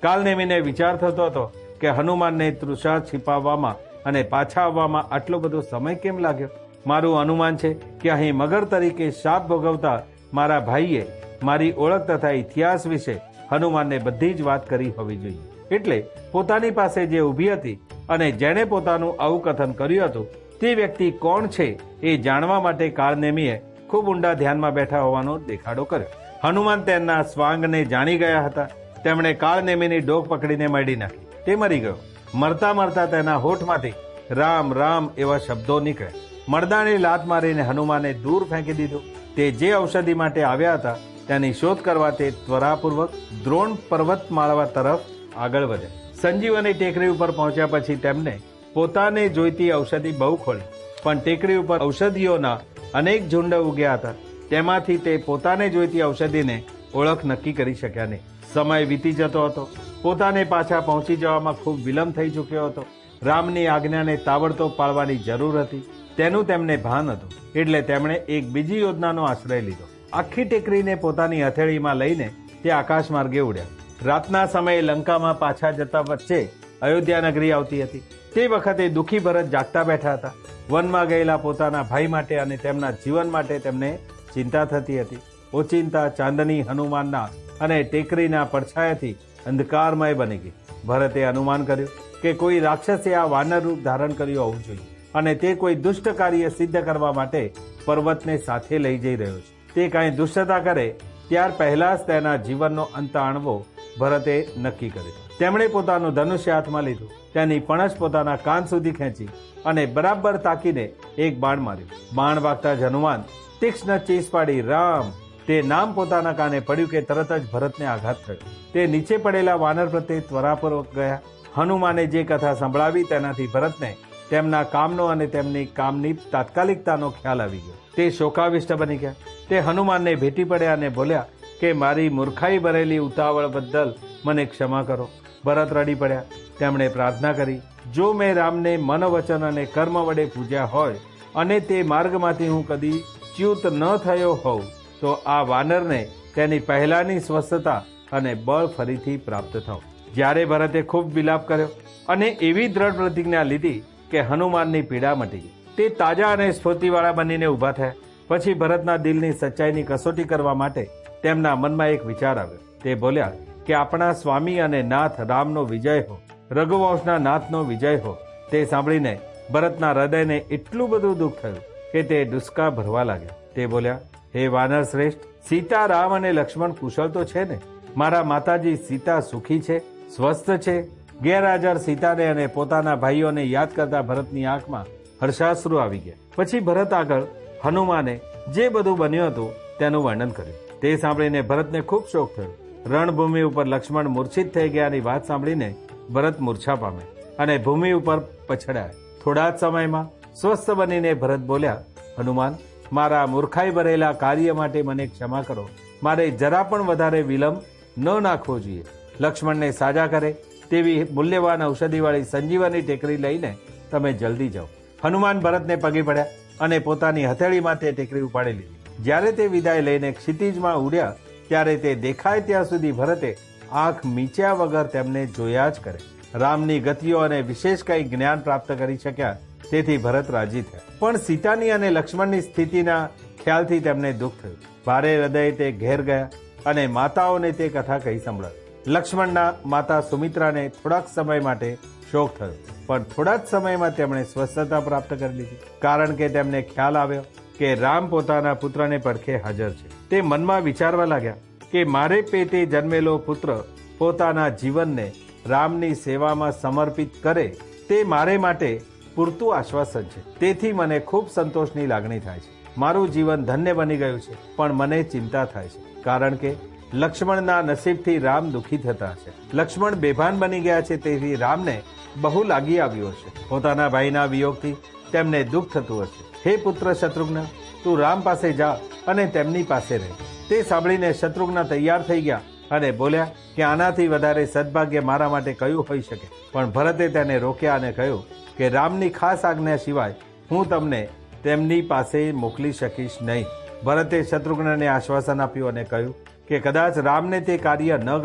કાળનેમીને વિચાર થતો હતો કે હનુમાનને તૃષા छिपाવવામાં અને પાછા આવવામાં આટલો બધો સમય કેમ લાગ્યો? મારું અનુમાન છે કે અહીં મગર તરીકે શાપ ભોગવતા મારા ભાઈએ મારી ઓળખ તથા ઇતિહાસ વિશે હનુમાનને બધી જ વાત કરી હોવી જોઈએ. એટલે પોતાની પાસે જે ઊભી હતી અને જેણે પોતાનું આવું કથન કર્યું હતું તે વ્યક્તિ કોણ છે એ જાણવા માટે કાળનેમીએ ખૂબ ઊંડા ધ્યાનમાં બેઠા હોવાનો દેખાડો કર્યો. હનુમાન તેમના સ્વાંગને જાણી ગયા હતા. તેમણે કાળનેમીની ડોક પકડીને મરડી નાખી. તે મરી ગયો. મરતા મરતા તેના હોઠમાંથી રામ રામ એવા શબ્દો નીકળ્યા. મરદાની લાત મારીને હનુમાને દૂર ફેંકી દીધું. તે જે ઔષધિ માટે આવ્યા હતા તેની શોધ કરવા તે ત્વરાપૂર્વક દ્રોણ પર્વતમાળા તરફ આગળ વધ્યા. સંજીવની ટેકરી ઉપર પહોંચ્યા પછી તેમને પોતાને જોઈતી ઔષધિ બહુ ખોળી, પણ ટેકરી ઉપર ઔષધિઓના અનેક ઝુંડ ઉગ્યા હતા. તેમાંથી તે પોતાને જોઈતી ઔષધિને ઓળખ નક્કી કરી શક્યા નહીં. સમય વીતી જતો હતો. પોતાને પાછા પહોંચી જવામાં ખૂબ વિલંબ થઈ ચૂક્યો હતો. રામની આજ્ઞાને તાબડતોબ પાળવાની જરૂર હતી તેનું તેમને ભાન હતું. એટલે તેમણે એક બીજી યોજનાનો આશ્રય લીધો. આખી ટેકરીને પોતાની હથેળીમાં લઈને તે આકાશ માર્ગે ઉડ્યા. રાતના સમયે લંકામાં પાછા જતા વચ્ચે અયોધ્યા નગરી આવતી હતી. તે વખતે દુઃખી ભરત જાગતા બેઠા હતા. વનમાં ગયેલા પોતાના ભાઈ માટે અને તેમના જીવન માટે તેમને ચિંતા થતી હતી. ઓચિંતા ચાંદની હનુમાનના અને ટેકરીના પડછાયાથી અંધકારમય બની ગઈ. ભરતે અનુમાન કર્યું કે કોઈ રાક્ષસે આ વાનર રૂપ ધારણ કર્યું હોવું જોઈએ અને તે કોઈ દુષ્ટ કાર્ય સિદ્ધ કરવા માટે પર્વતને સાથે લઈ જઈ રહ્યો છે. તે કાંઈ દુષ્ટતા કરે ત્યાર પહેલા જ તેના જીવનનો અંત આણવો ભરતે નક્કી કર્યું. તેમણે પોતાનું ધનુષ્ય હાથમાં લીધું. તેની પણસ પોતાના કાન સુધી ખેંચી અને બરાબર તાકીને એક બાણ માર્યું. બાણ વાગતા જ હનુમાન તીક્ષ્ણ ચીસ પાડી રામ તે નામ પોતાના કાને પડ્યું કે તરત જ ભરતને આઘાત થયો. તે નીચે પડેલા વાનર પ્રત્યે ત્વરાપૂર્વક ગયા. હનુમાને જે કથા સંભળાવી તેનાથી ભરતને તેમના કામનો અને તેમની કામની તાત્કાલિકતાનો ખ્યાલ આવી ગયો. તે શોકાવિષ્ટ બની ગયા. તે હનુમાનને ભેટી પડ્યા અને બોલ્યા કે મારી મૂર્ખાઈ ભરેલી ઉતાવળ બદલ મને ક્ષમા કરો. ભરત રડી પડ્યા. તેમણે પ્રાર્થના કરી, જો મેં રામને મન વચન અને કર્મ વડે પૂજ્યા હોય અને તે માર્ગમાંથી હું કદી ચ્યુત ન થયો હોઉં તો આ વાનરને તેની પહેલાની સ્વસ્થતા અને બળ ફરીથી પ્રાપ્ત થાવ. જ્યારે ભરતે ખૂબ વિલાપ કર્યો અને એવી દ્રઢ પ્રતિજ્ઞા લીધી કે હનુમાનની પીડા મટી ગઈ. તે તાજા અને સ્ફૂર્તિવાળા બનીને ઊભા થયા. પછી ભરતના દિલની સચ્ચાઈની કસોટી કરવા માટે તેમના મનમાં એક વિચાર આવ્યો. તે બોલ્યા કે આપણા સ્વામી અને નાથ રામનો વિજય હો, રઘુવંશના નાથનો વિજય હો. તે સાંભળીને ભરતના હૃદયને એટલું બધું દુઃખ થયું કે તે ડુસકા ભરવા લાગ્યા. તે બોલ્યા, હે વાનર શ્રેષ્ઠ, સીતા, રામ અને લક્ષ્મણ કુશળ તો છે ને? મારા માતાજી સીતા સુખી છે, સ્વસ્થ છે? ગેરહાજર સીતાને અને પોતાના ભાઈઓને યાદ કરતા ભરતની આંખમાં હર્ષાશ્રુ આવી ગયા. પછી ભરત આગળ હનુમાને જે બધું બન્યું હતું તેનું વર્ણન કર્યું. તે સાંભળીને ભરતને ખૂબ શોક થયો. રણભૂમિ ઉપર લક્ષ્મણ મૂર્છિત થઈ ગયાની વાત સાંભળીને ભરત મૂર્છા પામે અને ભૂમિ ઉપર પછડાયા. થોડા જ સમયમાં સ્વસ્થ બનીને ભરત બોલ્યા, હનુમાન, મારા મૂર્ખાઈ ભરેલા કાર્ય માટે મને ક્ષમા કરો. મારે જરા પણ વધારે વિલંબ ન નાખવો જોઈએ. લક્ષ્મણને સાજા કરે તેવી મૂલ્યવાન ઔષધિવાળી સંજીવની ટેકરી લઈને તમે જલ્દી જાઓ. હનુમાન ભરતને પગે પડ્યા અને પોતાની હથેળીમાં તે ટેકરી ઉપાડી લીધી. જ્યારે તે વિદાય લઈને ક્ષિતિજમાં ઉડ્યા ત્યારે તે દેખાય ત્યાં સુધી ભરતે આંખ મીચ્યા વગર તેમને જોયા જ કરે. રામની ગતિઓ અને વિશેષ કંઈ જ્ઞાન પ્રાપ્ત કરી શક્યા તેથી ભરત રાજી થયા. પણ સીતાની અને લક્ષ્મણની સ્થિતિના ખ્યાલથી તેમને દુઃખ થયું. ભારે હૃદયે તે ઘેર ગયા અને માતાઓને તે કથા કહી સંભળાવી. લક્ષ્મણના માતા સુમિત્રાને થોડાક સમય માટે શોક થયો, પણ થોડા જ સમયમાં તેમણે સ્વસ્થતા પ્રાપ્ત કરી લીધી. કારણ કે તેમને ખ્યાલ આવ્યો કે રામ પોતાના પુત્રને પડખે હાજર છે. તે મનમાં વિચારવા લાગ્યા કે મારે પેટે જન્મેલો પુત્ર પોતાના જીવનને રામની સેવામાં સમર્પિત કરે તે મારે માટે પૂરતું આશ્વાસન છે. તેથી મને ખૂબ સંતોષની લાગણી થાય છે. મારું જીવન ધન્ય બની ગયું છે, પણ મને ચિંતા થાય છે કારણ કે લક્ષ્મણના નસીબથી રામ દુઃખી થતા હશે. લક્ષ્મણ બેભાન બની ગયા છે તેથી રામને બહુ લાગી આવ્યો છે. પોતાના ભાઈના વિયોગથી તેમને દુઃખ થતું હશે. હે પુત્ર શત્રુઘ્ન, તું રામ પાસે જા અને તેમની પાસે રહે. તે સાંભળીને શત્રુઘ્ન તૈયાર થઈ ગયા અને બોલ્યા કે આનાથી વધારે સદભાગ્ય મારા માટે કયું હોઈ શકે. પણ ભરતે તેને રોક્યા અને કહ્યું કે રામની ખાસ આજ્ઞા સિવાય હું તમને તેમની પાસે મોકલી શકીશ નહીં. ભરતે શત્રુઘ્નને આશ્વાસન આપ્યું અને કહ્યું કે કદાચ રામને તે કાર્ય ન ગમે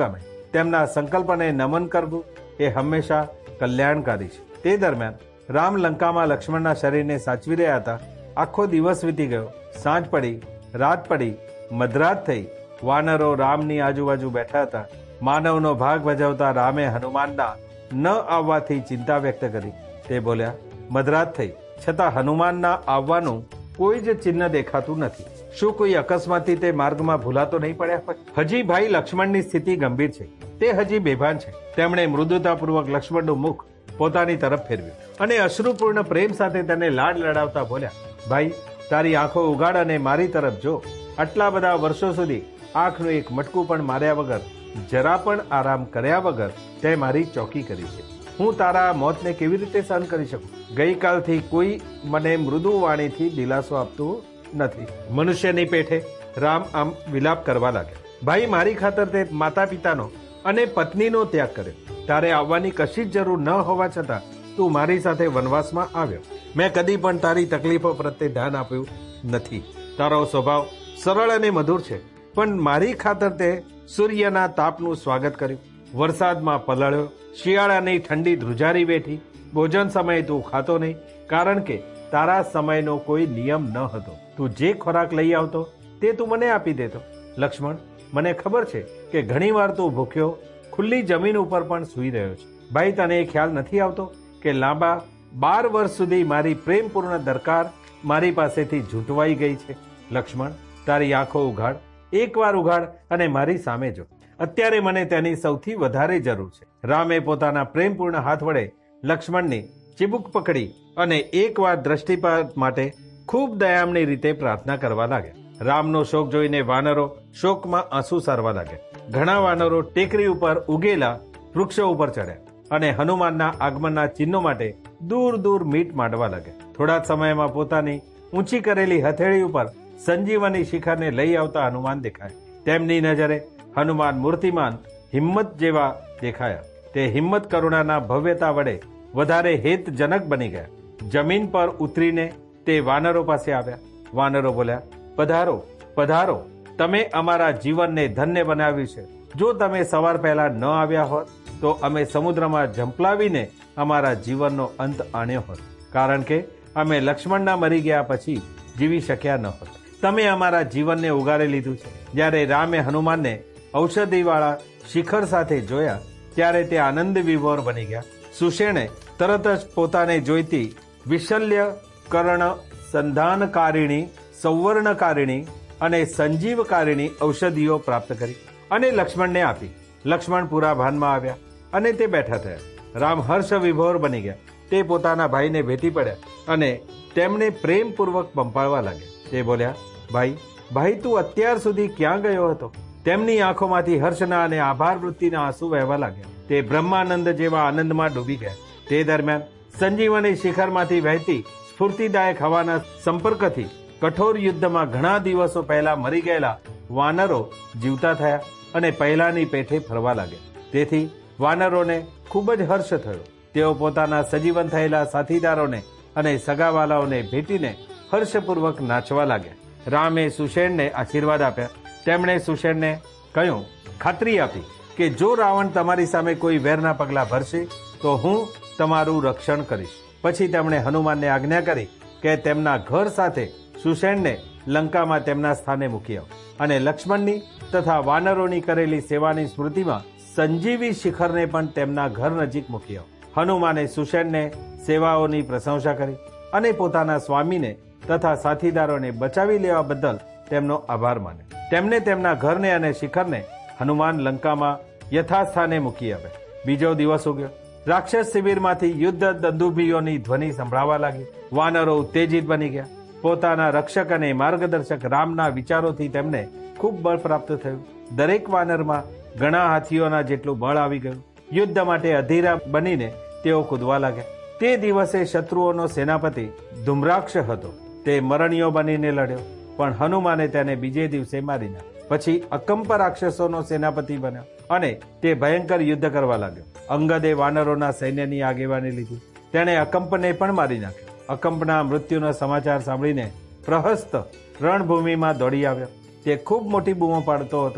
તેમના સંકલ્પને નમન કરવું એ હંમેશા કલ્યાણકારી છે. તે દરમિયાન રામ લંકામાં લક્ષ્મણના શરીરને સાચવી રહ્યા હતા. આખો દિવસ વીતી ગયો. સાંજ પડી, રાત પડી, મધરાત થઈ. વાનરો રામની આજુબાજુ બેઠા હતા. માનવનો ભાગ ભજવતા રામે હનુમાનના ન આવવાથી ચિંતા વ્યક્ત કરી. તે બોલ્યા, મધરાત થઈ છતાં હનુમાનના આવવાનું કોઈ જ ચિહ્ન દેખાતું નથી. શું કોઈ અકસ્માતથી તે માર્ગમાં ભૂલાતો નહીં પડ્યા હોય? હજી ભાઈ લક્ષ્મણની સ્થિતિ ગંભીર છે. તે હજી બેભાન છે. તેમણે મૃદુતાપૂર્વક લક્ષ્મણનું મુખ પોતાની તરફ ફેરવ્યું અને અશ્રુપૂર્ણ પ્રેમ સાથે તેને લાડ લડાવતા બોલ્યા, ભાઈ, તારી આંખો ઉગાડ અને મારી તરફ જો. આટલા બધા વર્ષો સુધી આંખનું એક મટકું પણ માર્યા વગર, જરા પણ આરામ કર્યા વગર તે મારી ચોકી કરી છે. હું તારા મોતને કેવી રીતે સહન કરી શકું? ગઈકાલથી કોઈ મને મૃદુ વાણીથી દિલાસો આપતું નથી. મનુષ્યની પેઠે રામ આમ વિલાપ કરવા લાગ્યા. ભાઈ, મારી ખાતર તે માતા પિતાનો અને પત્નીનો ત્યાગ કર્યો. તારે આવવાની કશી જ જરૂર ન હોવા છતાં તું મારી સાથે વનવાસમાં આવ્યો. મેં કદી પણ તારી તકલીફો પ્રત્યે ધ્યાન આપ્યું નથી. તારો સ્વભાવ સરળ અને મધુર છે, પણ મારી ખાતર તે સૂર્યના તાપનું સ્વાગત કર્યું, વરસાદમાં પલળ્યો, શિયાળાની ઠંડી ધ્રુજારી બેઠી. ભોજન સમયે તું ખાતો નહીં, કારણ કે તારા સમયનો કોઈ નિયમ ન હતો. તું જે ખોરાક લઈ આવતો તે તું મને આપી દેતો. લક્ષ્મણ, મને ખબર છે કે ઘણીવાર તું ભૂખ્યો ખુલ્લી જમીન ઉપર પણ સૂઈ રહ્યો છે. ભાઈ, તને એ ખ્યાલ નથી આવતો કે લાંબા બાર વર્ષ સુધી મારી પ્રેમપૂર્ણ દરકાર મારી પાસેથી ઝૂંટવાઈ ગઈ છે? લક્ષ્મણ, તારી આંખો ઉઘાડ, એકવાર ઉઘાડ અને મારી સામે જો. અત્યારે મને તેની સૌથી વધારે જરૂર છે. રામે પોતાના પ્રેમપૂર્ણ હાથ વડે લક્ષ્મણની ચીબુક પકડી અને એકવાર દ્રષ્ટિપાત માટે ખૂબ દયામણી રીતે પ્રાર્થના કરવા લાગ્યા. રામનો શોક જોઈને વાનરો શોકમાં આંસુ સારવા લાગ્યા. ઘણા વાનરો ટેકરી ઉપર ઉગેલા વૃક્ષો ઉપર ચડ્યા અને હનુમાનના આગમનના ચિહ્નો માટે દૂર દૂર મીટ માંડવા લાગ્યા. થોડા સમયમાં પોતાની ઊંચી કરેલી હથેળી ઉપર સંજીવની શિખરને લઈ આવતા હનુમાન દેખાયા. તેમની નજરે હનુમાન મૂર્તિમાન હિંમત જેવા દેખાયા. તે હિંમત કરુણાના ભવ્યતા વડે વધારે હેતજનક બની ગયા. જમીન પર ઉતરીને તે વાનરો પાસે આવ્યા. વાનરો બોલ્યા, પધારો પધારો, તમે અમારા જીવનને ધન્ય બનાવ્યું છે. જો તમે સવાર પહેલા ન આવ્યા હોત તો અમે સમુદ્રમાં ઝંપલાવીને અમારા જીવનનો અંત આણ્યો હોત, કારણ કે અમે લક્ષ્મણના મરી ગયા પછી જીવી શક્યા ન હોત. તમે અમારા જીવનને ઉગારી લીધું છે. જ્યારે રામે હનુમાનને ઔષધિવાળા શિખર સાથે જોયા ત્યારે તે આનંદ વિભોર બની ગયા. સુષેણે તરત જ પોતાને જોઈતી વિશલ્ય કર્ણ સંધાનકારિણી, સૌવર્ણકારિણી અને સંજીવકારિણી ઔષધિઓ પ્રાપ્ત કરી અને લક્ષ્મણને આપી. લક્ષ્મણ પૂરા ભાનમાં આવ્યા અને તે બેઠા થયા. રામ હર્ષ વિભોર બની ગયા. તે પોતાના ભાઈને ભેટી પડ્યા અને તેમને પ્રેમપૂર્વક પંપાળવા લાગ્યા. તે બોલ્યા, ભાઈ ભાઈ તું અત્યાર સુધી ક્યાં ગયો હતો? તેમની આંખોમાંથી હર્ષના અને આભાર વૃત્તિના આંસુ વહેવા લાગ્યા. તે બ્રહ્માનંદ જેવા આનંદમાં ડૂબી ગયા. તે દરમિયાન સંજીવની શિખરમાંથી વહેતી સ્ફૂર્તિદાયક હવાના સંપર્કથી કઠોર યુદ્ધમાં ઘણા દિવસો પહેલા મરી ગયેલા વાનરો જીવતા થયા અને પહેલાની પેઠે ફરવા લાગ્યા. તેથી વાનરોને ખૂબ જ હર્ષ થયો. તેઓ પોતાના સજીવન થયેલા સાથીદારોને અને સગાવાલાઓને ભેટીને હર્ષપૂર્વક નાચવા લાગ્યા. રામે સુષેણને આશીર્વાદ આપ્યા. તેમણે સુષેણને કહ્યું, ખાતરી આપી કે જો રાવણ તમારી સામે કોઈ વેરના પગલા ભરશે તો હું તમારું રક્ષણ કરીશ. પછી તેમણે હનુમાનને આજ્ઞા કરી કે તેમના ઘર સાથે સુષેણને લંકામાં તેમના સ્થાને મૂકી આવો અને લક્ષ્મણની તથા વાનરોની કરેલી સેવાની સ્મૃતિમાં સંજીવી શિખરને પણ તેમના ઘર નજીક મૂકી આવો. હનુમાને સુષેણને સેવાઓની પ્રશંસા કરી અને પોતાના સ્વામીને તથા સાથીદારોને બચાવી લેવા બદલ તેમનો આભાર માન્યો. તેમને તેમના ઘરને અને શિખરને હનુમાન લંકામાં યથાસ્થાને મૂકી આવ્યા. બીજો દિવસ ઉગ્યો. રાક્ષસ શિબિરમાંથી યુદ્ધ દંદુભીઓની ધ્વનિ સંભળાવા લાગી. વાનરો ઉત્તેજિત બની ગયા. પોતાના રક્ષક અને માર્ગદર્શક રામના વિચારોથી તેમને ખૂબ બળ પ્રાપ્ત થયું. દરેક વાનરમાં ઘણા હાથીઓના જેટલું બળ આવી ગયું. યુદ્ધ માટે અધીરા બનીને તેઓ કૂદવા લાગ્યા. તે દિવસે શત્રુઓનો સેનાપતિ ધુમ્રાક્ષ હતો. તે મરણીયો બનીને લડ્યો, પણ હનુમાને તેને બીજે દિવસે મારી નાખ્યો. પછી અકંપ રાક્ષસોનો સેનાપતિ બન્યો અને તે ભયંકર યુદ્ધ કરવા લાગ્યો. અંગદે વાનરોના સૈન્યની આગેવાની લીધી. તેણે અકંપને પણ મારી નાખ્યો. અકંપના મૃત્યુનો સમાચાર સાંભળીને પ્રહસ્ત રણભૂમિમાં દોડી આવ્યો. તે ખૂબ મોટી બૂમો પાડતો હતો.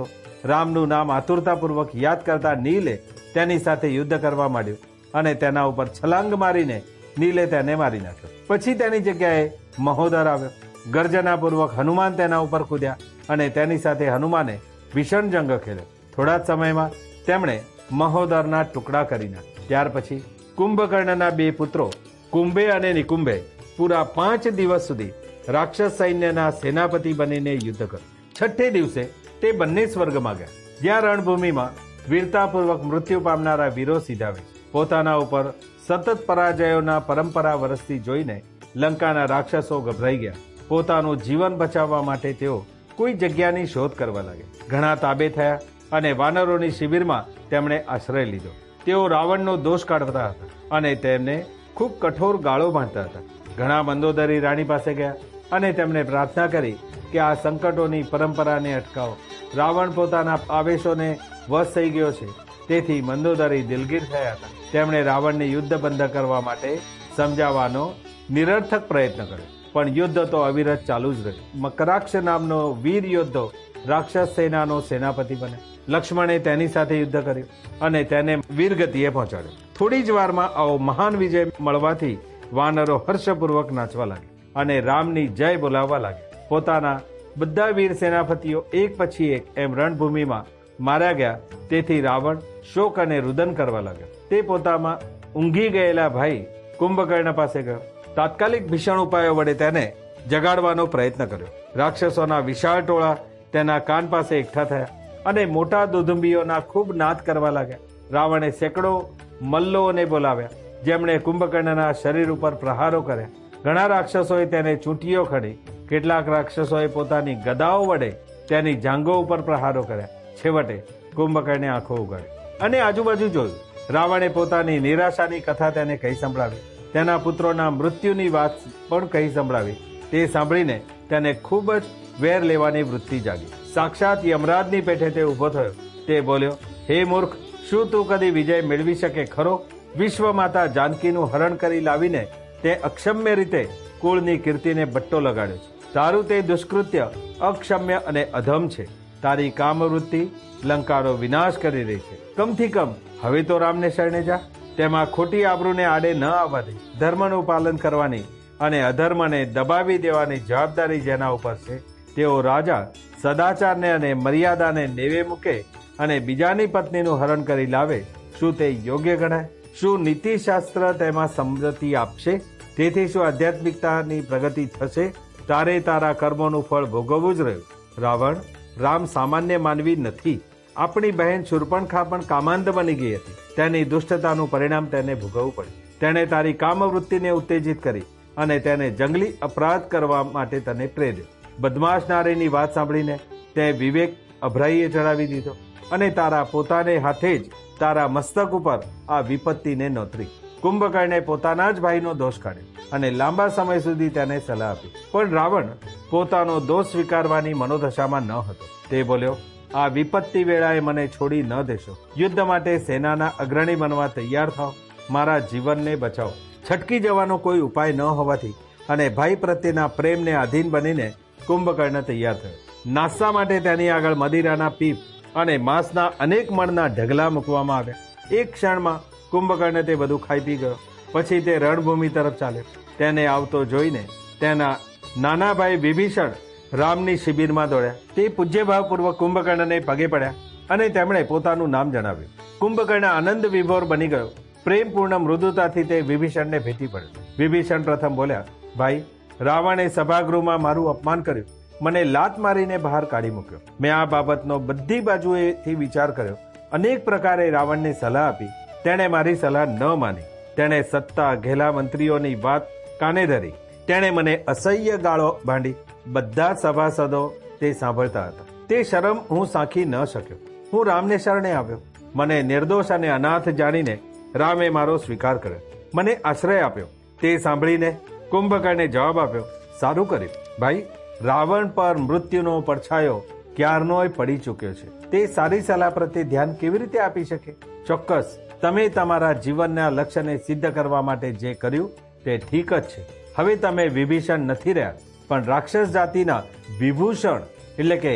રામનું નામ આતુરતાપૂર્વક યાદ કરતા નીલે તેની સાથે યુદ્ધ કરવા માંડ્યું અને તેના ઉપર છલાંગ મારીને નીલે તેને મારી નાખ્યો. પછી તેની જગ્યાએ મહોદર આવ્યો. ગર્જનાપૂર્વક હનુમાન તેના ઉપર કૂદ્યા અને તેની સાથે હનુમાને ભીષણ જંગ ખેલ્યો. થોડા જ સમયમાં તેમણે મહોદરના ટુકડા કરી નાખ્યા. ત્યાર પછી કુંભકર્ણના બે પુત્રો કુંભે અને નિકુંભે પૂરા પાંચ દિવસ સુધી રાક્ષસ સૈન્યના સેનાપતિ બનીને યુદ્ધ કર્યું. છઠ્ઠે દિવસે તે બંને સ્વર્ગમાં ગયા, જ્યાં રણભૂમિમાં વીરતાપૂર્વક મૃત્યુ પામનારા વીરો સીધાવે છે. પોતાના ઉપર સતત પરાજયોના પરંપરા વરસતી જોઈને લંકાના રાક્ષસો ગભરાઈ ગયા. પોતાનું જીવન બચાવવા માટે તેઓ કોઈ જગ્યાની શોધ કરવા લાગ્યા. ઘણા તાબે થયા અને વાનરોની શિબિરમાં તેમણે આશ્રય લીધો. તેઓ રાવણનો દોષ કાઢતા હતા અને તેમને ખૂબ કઠોર ગાળો બાંધતા હતા. ઘણા મંદોદરી રાણી પાસે ગયા અને તેમણે પ્રાર્થના કરી કે આ સંકટોની પરંપરાને અટકાવો. રાવણ પોતાના આવેશોને વશ થઈ ગયો છે, તેથી મંદોદરી દિલગીર થયા હતા. તેમણે રાવણને યુદ્ધ બંધ કરવા માટે સમજાવવાનો નિરર્થક પ્રયત્ન કર્યો, પણ યુદ્ધ તો અવિરત ચાલુ જ રહ્યું. મકરાક્ષ નામનો વીર યોદ્ધો રાક્ષસ સેનાનો સેનાપતિ બને. લક્ષ્મણે તેની સાથે યુદ્ધ કર્યું અને તેને વીરગતિએ પહોંચાડ્યો. થોડી જ વારમાં આવો મહાન વિજય મળવાથી વાનરો હર્ષપૂર્વક નાચવા લાગ્યા અને રામની જય બોલાવવા લાગ્યા. પોતાના બધા વીર સેનાપતિઓ એક પછી એક એમ રણભૂમિમાં માર્યા ગયા. તેથી રાવણ શોક અને રુદન કરવા લાગ્યો. તે પોતામાં ઊંઘી ગયેલા ભાઈ કુંભકર્ણ પાસે ગયો. તાત્કાલિક ભીષણ ઉપાયો વડે તેને જગાડવાનો પ્રયત્ન કર્યો. રાક્ષસોના વિશાળ ટોળા તેના કાન પાસે એકઠા થયા અને મોટા દુધુંબીઓના ખૂબ નાદ કરવા લાગ્યા. રાવણે સેંકડો મલ્લોને બોલાવ્યા, જેમણે કુંભકર્ણના શરીર ઉપર પ્રહારો કર્યા. ઘણા રાક્ષસોએ તેને ચૂંટીઓ ખડી. કેટલાક રાક્ષસોએ પોતાની ગદાઓ વડે તેની જાંઘો ઉપર પ્રહારો કર્યા. છેવટે કુંભકર્ણે આંખો ઉગાડી અને આજુબાજુ જોયું. રાવણે પોતાની નિરાશાની કથા તેને કહી સંભળાવી. તેના પુત્રોના મૃત્યુની વાત પણ કહી સંભળાવી. તે સાંભળીને તેને ખૂબ જ વેર લેવાની વૃત્તિ જાગી. સાક્ષાત યમરાજની પેઠે તે ઊભો થયો. તે બોલ્યો, હે મૂર્ખ, શું તું કદી વિજય મેળવી શકે ખરો? વિશ્વ માતા જાનકીનું હરણ કરી લાવીને તે અક્ષમ્ય રીતે કુળની કીર્તિને બટ્ટો લગાડ્યો છે. તારું તે દુષ્કૃત્ય અક્ષમ્ય અને અધમ છે. તારી કામવૃત્તિ લંકાનો વિનાશ કરી રહી છે. કમથી કમ હવે તો રામને શરણે જા. તેમાં ખોટી આબરૂને આડે ન આવવા દે. ધર્મનું પાલન કરવાની અને અધર્મને દબાવી દેવાની જવાબદારી જેના ઉપર છે, તેઓ રાજા સદાચારને અને મર્યાદાને નેવે મૂકે અને બીજાની પત્નીનું હરણ કરી લાવે, શું તે યોગ્ય ગણાય? શું નીતિશાસ્ત્ર તેમાં સંમતિ આપશે? તેથી શું આધ્યાત્મિકતાની પ્રગતિ થશે? તારે તારા કર્મોનું ફળ ભોગવવું જ રહ્યું. રાવણ, રામ સામાન્ય માનવી નથી. આપણી બહેન શૂર્પણખા પણ કામાંધ બની ગઈ હતી. તેની દુષ્ટતાનું પરિણામ તેને ભોગવવું પડ્યું. તેણે તારી કામવૃત્તિને ઉત્તેજિત કરી અને તેને જંગલી અપરાધ કરવા માટે તને પ્રેર્યો. બદમાશ નારીની વાત સાંભળીને તે વિવેક અભરાઈએ ચડાવી દીધો અને તારા પોતાને હાથે જ તારા મસ્તક ઉપર આ વિપત્તિને નોતરી. કુંભકર્ણે પોતાના જ ભાઈનો દોષ કાઢ્યો અને લાંબા સમય સુધી તેને સલાહ આપી. પણ રાવણ પોતાનો દોષ સ્વીકારવાની મનોદશામાં ન હતો. તે બોલ્યો, આ વિપત્તિ વેળાએ મને છોડી ન દેશો. યુદ્ધ માટે સેનાના અગ્રણી બનવા તૈયાર થાઓ. મારા જીવનને બચાવો. છટકી જવાનો કોઈ ઉપાય ન હોવાથી અને ભાઈ પ્રત્યેના પ્રેમને આધીન બનીને કુંભકર્ણ તૈયાર થયો. નાસ્તા માટે તેની આગળ મદિરાના પીપ અને માંસના અનેક મણના ઢગલા મૂકવામાં આવ્યા. એક ક્ષણમાં કુંભકર્ણ તે બધું ખાઈ પી ગયો. પછી તે રણભૂમિ તરફ ચાલ્યો. તેને આવતો જોઈને તેના નાના ભાઈ વિભીષણ રામની શિબિરમાં દોડ્યા. તે પૂજ્યભાવપૂર્વક કુંભકર્ણને પગે પડ્યા અને તેમણે પોતાનું નામ જણાવ્યું. કુંભકર્ણ આનંદ વિભોર બની ગયો. પ્રેમપૂર્ણ મૃદુતાથી તે વિભીષણને ભેટી પડ્યો. વિભીષણ પ્રથમ બોલ્યા, ભાઈ, રાવણે સભાગૃહમાં મારું અપમાન કર્યું. મને લાત મારીને બહાર કાઢી મૂક્યો. મેં આ બાબતનો બધી બાજુએથી વિચાર કર્યો. અનેક પ્રકારે રાવણને સલાહ આપી. તેણે મારી સલાહ ન માની. તેણે સત્તા ઘેલા મંત્રીઓની વાત કાને ધરી. તેણે મને અસહ્ય ગાળો ભાંડી. બધા સભાસદો તે સાંભળતા હતા. તે શરમ હું સાંખી ન શક્યો. હું રામને શરણે આવ્યો. મને નિર્દોષ અને અનાથ જાણીને રામે મારો સ્વીકાર કર્યો. મને આશ્રય આપ્યો. તે સાંભળીને કુંભકર્ણે જવાબ આપ્યો, સારું કર્યું ભાઈ. રાવણ પર મૃત્યુનો પડછાયો ક્યારનોય પડી ચૂક્યો છે. તે સારી સલાહ પ્રત્યે ધ્યાન કેવી રીતે આપી શકે? ચોક્કસ તમે તમારા જીવનના લક્ષ્યને સિદ્ધ કરવા માટે જે કર્યું તે ઠીક જ છે. હવે તમે વિભીષણ નથી રહ્યા, પણ રાક્ષસ જાતિના વિભૂષણ એટલે કે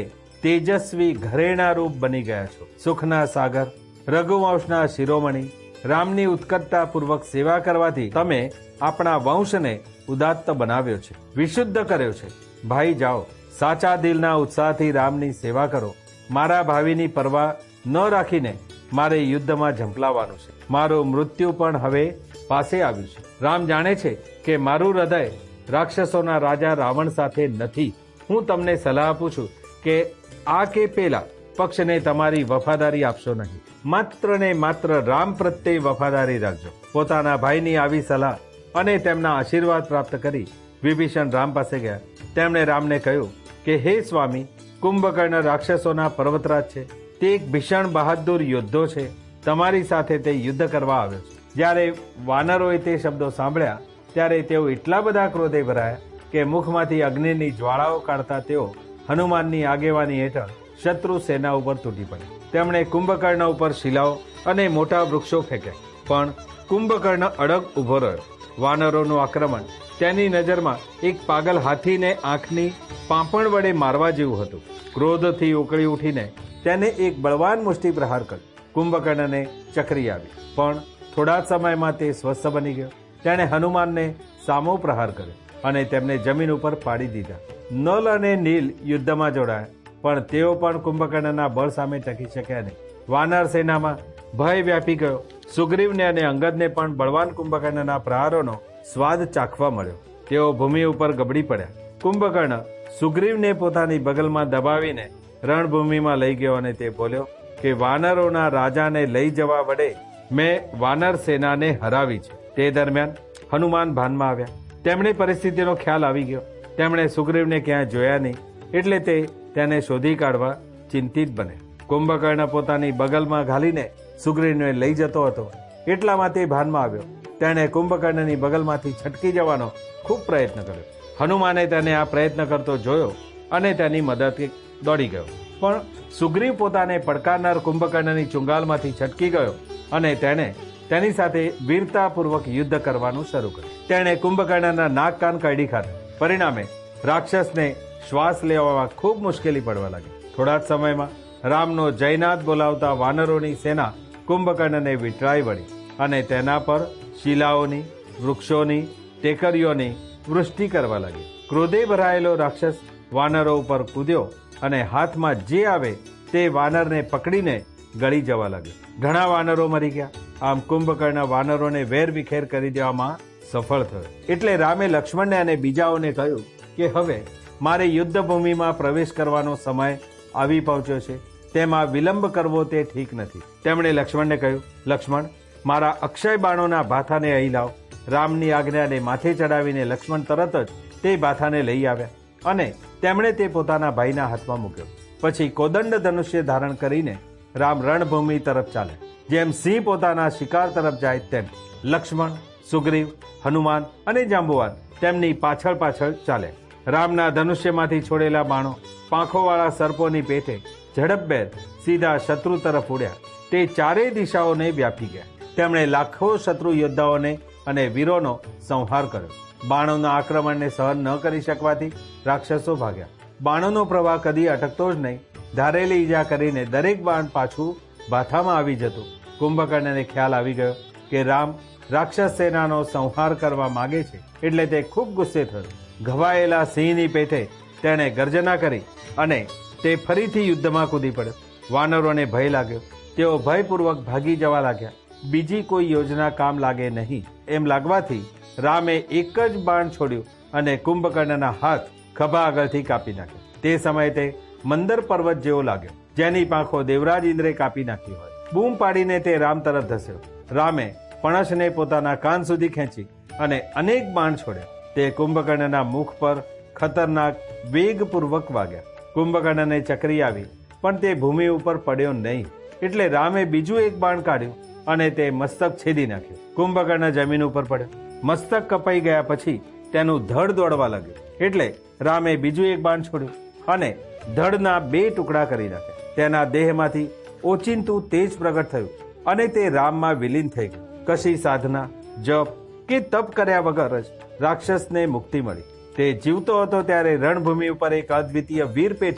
તેજસ્વી ઘરેણા રૂપ બની ગયા છો. સુખના સાગર, રઘુવંશના શિરોમણી, રામની ઉત્કટતા પૂર્વક સેવા કરવાથી તમે આપણા વંશને ઉદાત્ત બનાવ્યો છે, વિશુદ્ધ કર્યો છે. ભાઈ જાઓ, સાચા દિલના ઉત્સાહથી રામની સેવા કરો. મારા ભાવિની પરવા ન રાખીને મારે યુદ્ધમાં ઝંપલાવવાનું છે. મારું મૃત્યુ પણ હવે પાસે આવ્યું છે. રામ જાણે છે કે મારું હૃદય રાક્ષસોના રાજા રાવણ સાથે નથી. હું તમને સલાહ આપું છું કે આ કે પેલા પક્ષને તમારી વફાદારી આપશો નહીં. માત્ર ને માત્ર રામ પ્રત્યે વફાદારી રાખજો. પોતાના ભાઈની આવી સલાહ અને તેમના આશીર્વાદ પ્રાપ્ત કરી વિભીષણ રામ પાસે ગયા. તેમણે રામને કહ્યું કે હે સ્વામી, કુંભકર્ણ રાક્ષસોના પર્વતરાજ છે. તે એક ભીષણ બહાદુર યોદ્ધો છે. તમારી સાથે તે યુદ્ધ કરવા આવ્યો છે. જ્યારે વાનરોએ તે શબ્દો સાંભળ્યા ત્યારે તેઓ એટલા બધા ક્રોધે ભરાયા કે મુખમાંથી અગ્નિની જ્વાળાઓ કાઢતા તેઓ હનુમાનની આગેવાની હેઠળ શત્રુ સેના ઉપર તૂટી પડ્યા. તેમણે કુંભકર્ણ ઉપર શિલાઓ અને મોટા વૃક્ષો ફેંક્યા, પણ કુંભકર્ણ અડગ ઉભો રહ્યો. વાનરોનું આક્રમણ તેની નજરમાં એક પાગલ હાથીને આંખની પાંપણ વડે મારવા જેવું હતું. ક્રોધથી ઉકળી ઉઠીને તેને એક બળવાન મુષ્ટિ પ્રહાર કર્યો. કુંભકર્ણને ચકરી આવી, પણ થોડા સમયમાં તે સ્વસ્થ બની ગયો. તેણે હનુમાનને સામો પ્રહાર કર્યો અને તેમને જમીન ઉપર પાડી દીધા. નલ અને નીલ યુદ્ધમાં જોડાયા, પણ તેઓ પણ કુંભકર્ણના બળ સામે ટકી શક્યા નહીં. વાનર સેનામાં ભય વ્યાપી ગયો. સુગ્રીવને અને અંગદને પણ બળવાન કુંભકર્ણના પ્રહારોનો સ્વાદ ચાખવા મળ્યો. તેઓ ભૂમિ ઉપર ગબડી પડ્યા. કુંભકર્ણ સુગ્રીવને પોતાની બગલમાં દબાવીને રણભૂમિમાં લઈ ગયો અને તે બોલ્યો કે વાનરોના રાજાને લઈ જવા વડે મેં વાનર સેનાને હરાવી છે. તે દરમિયાન હનુમાન ભાનમાં આવ્યા. તેમણે પરિસ્થિતિનો ખ્યાલ આવી ગયો. તેમણે સુગ્રીવને ક્યાંય જોયા નહીં, એટલે તે તેને શોધી કાઢવા ચિંતિત બને. કુંભકર્ણ પોતાની બગલમાં ઘાલીને સુગ્રીવને લઈ જતો હતો. એટલામાં તે ભાનમાં આવ્યો. તેણે કુંભકર્ણની બગલમાંથી છટકી જવાનો ખૂબ પ્રયત્ન કર્યો. હનુમાને તેને આ પ્રયત્ન કરતો જોયો અને તેની મદદથી દોડી ગયો. પણ સુગ્રીવ પોતાને પડકારનાર કુંભકર્ણની ચુંગાલમાંથી છટકી ગયો અને તેણે તેની સાથે વીરતાપૂર્વક યુદ્ધ કરવાનું શરૂ કર્યું. તેણે કુંભકર્ણના નાક કાન કાઢી ખાધા. પરિણામે રાક્ષસને શ્વાસ લેવામાં ખૂબ મુશ્કેલી પડવા લાગી. થોડા જ સમયમાં રામનો જયનાદ બોલાવતા વાનરોની સેના કુંભકર્ણને વિટરાઈ વળી અને તેના પર શિલાઓની, વૃક્ષોની, ટેકરીઓની વૃષ્ટિ કરવા લાગી. ક્રોધે ભરાયેલો રાક્ષસ વાનરો ઉપર કૂદ્યો અને હાથમાં જે આવે તે વાનરને પકડીને ગળી જવા લાગ્યો. ઘણા વાનરો મરી ગયા. આમ કુંભકર્ણ વાનરોને વેર વિખેર કરી દેવામાં સફળ થયો. એટલે રામે લક્ષ્મણને અને બીજાઓને કહ્યું કે હવે મારે યુદ્ધ ભૂમિમાં પ્રવેશ કરવાનો સમય આવી પહોંચ્યો છે. તેમાં વિલંબ કરવો તે ઠીક નથી. તેમણે લક્ષ્મણને કહ્યું, લક્ષ્મણ, મારા અક્ષય બાણોના ભાથાને અહીં લાવ. રામની આજ્ઞાને માથે ચડાવીને લક્ષ્મણ તરત જ તે ભાથાને લઈ આવ્યા અને તેમણે તે પોતાના ભાઈના હાથમાં મૂક્યો. પછી કોદંડ ધનુષ્ય ધારણ કરીને રામ રણભૂમિ તરફ ચાલ્યા. જેમ સિંહ પોતાના શિકાર તરફ જાય તેમ લક્ષ્મણ, સુગ્રીવ, હનુમાન અને જાંબુવાન તેમની પાછળ પાછળ ચાલ્યા. રામના ધનુષ્યમાંથી છોડેલા બાણો પાંખોવાળા સર્પોની પેઠે ઝડપભેર સીધા શત્રુ તરફ ઉડ્યા. તે ચારેય દિશાઓને વ્યાપી ગયા. તેમણે લાખો શત્રુ યોદ્ધાઓને અને વીરોનો સંહાર કર્યો. બાણોના આક્રમણને સહન ન કરી શકવાથી રાક્ષસો ભાગ્યા. બાણોનો પ્રવાહ કદી અટકતો જ નહીં. ધારેલી ઈજા કરીને દરેક બાણ પાછું ભાથામાં આવી જતું. કુંભકર્ણને ખ્યાલ આવી ગયો કે રામ રાક્ષસ સેનાનો સંહાર કરવા માગે છે, એટલે તે ખૂબ ગુસ્સે થયો. ઘવાયેલા સિંહની પેઠે તેણે ગર્જના કરી અને તે ફરીથી યુદ્ધમાં કૂદી પડ્યો. વાનરોને ભય લાગ્યો. તેઓ ભયપૂર્વક ભાગી જવા લાગ્યા. બીજી કોઈ યોજના કામ લાગે નહીં એમ લાગવાથી રામે એક જ બાણ છોડ્યું અને કુંભકર્ણના હાથ ખભા આગળથી કાપી નાખ્યો. તે સમયે તે મંદર પર્વત જેવો લાગ્યો, જેની પાંખો દેવરાજ ઇન્દ્રે કાપી નાખી હોય. બૂમ પાડીને તે રામ તરફ ધસ્યો. રામે પણસને પોતાના કાન સુધી ખેંચી અને અનેક બાણ છોડ્યા. તે કુંભકર્ણના મુખ પર ખતરનાક વેગપૂર્વક વાગ્યા. કુંભકર્ણને ચકરી આવી, પણ તે ભૂમિ ઉપર પડ્યો નહીં. એટલે રામે બીજું એક બાણ કાઢ્યું અને તે મસ્તક છેદી નાખ્યું. કુંભકર્ણ જમીન ઉપર પડ્યો. મસ્તક કપાઈ ગયા પછી તેનું ધડ દોડવા લાગ્યું. એટલે રામે બીજું એક બાણ છોડ્યું અને ધડના બે ટુકડા કરી નાખ્યા. તેના દેહમાંથી ઓચિંતું તેજ પ્રગટ થયું અને તે રામમાં વિલીન થઈ ગયું. કશી સાધના, જપ કે તપ કર્યા વગર જ રાક્ષસને મુક્તિ મળી. તે જીવતો હતો ત્યારે રણભૂમિ ઉપર એક અદ્વિતીય વીર પેઠે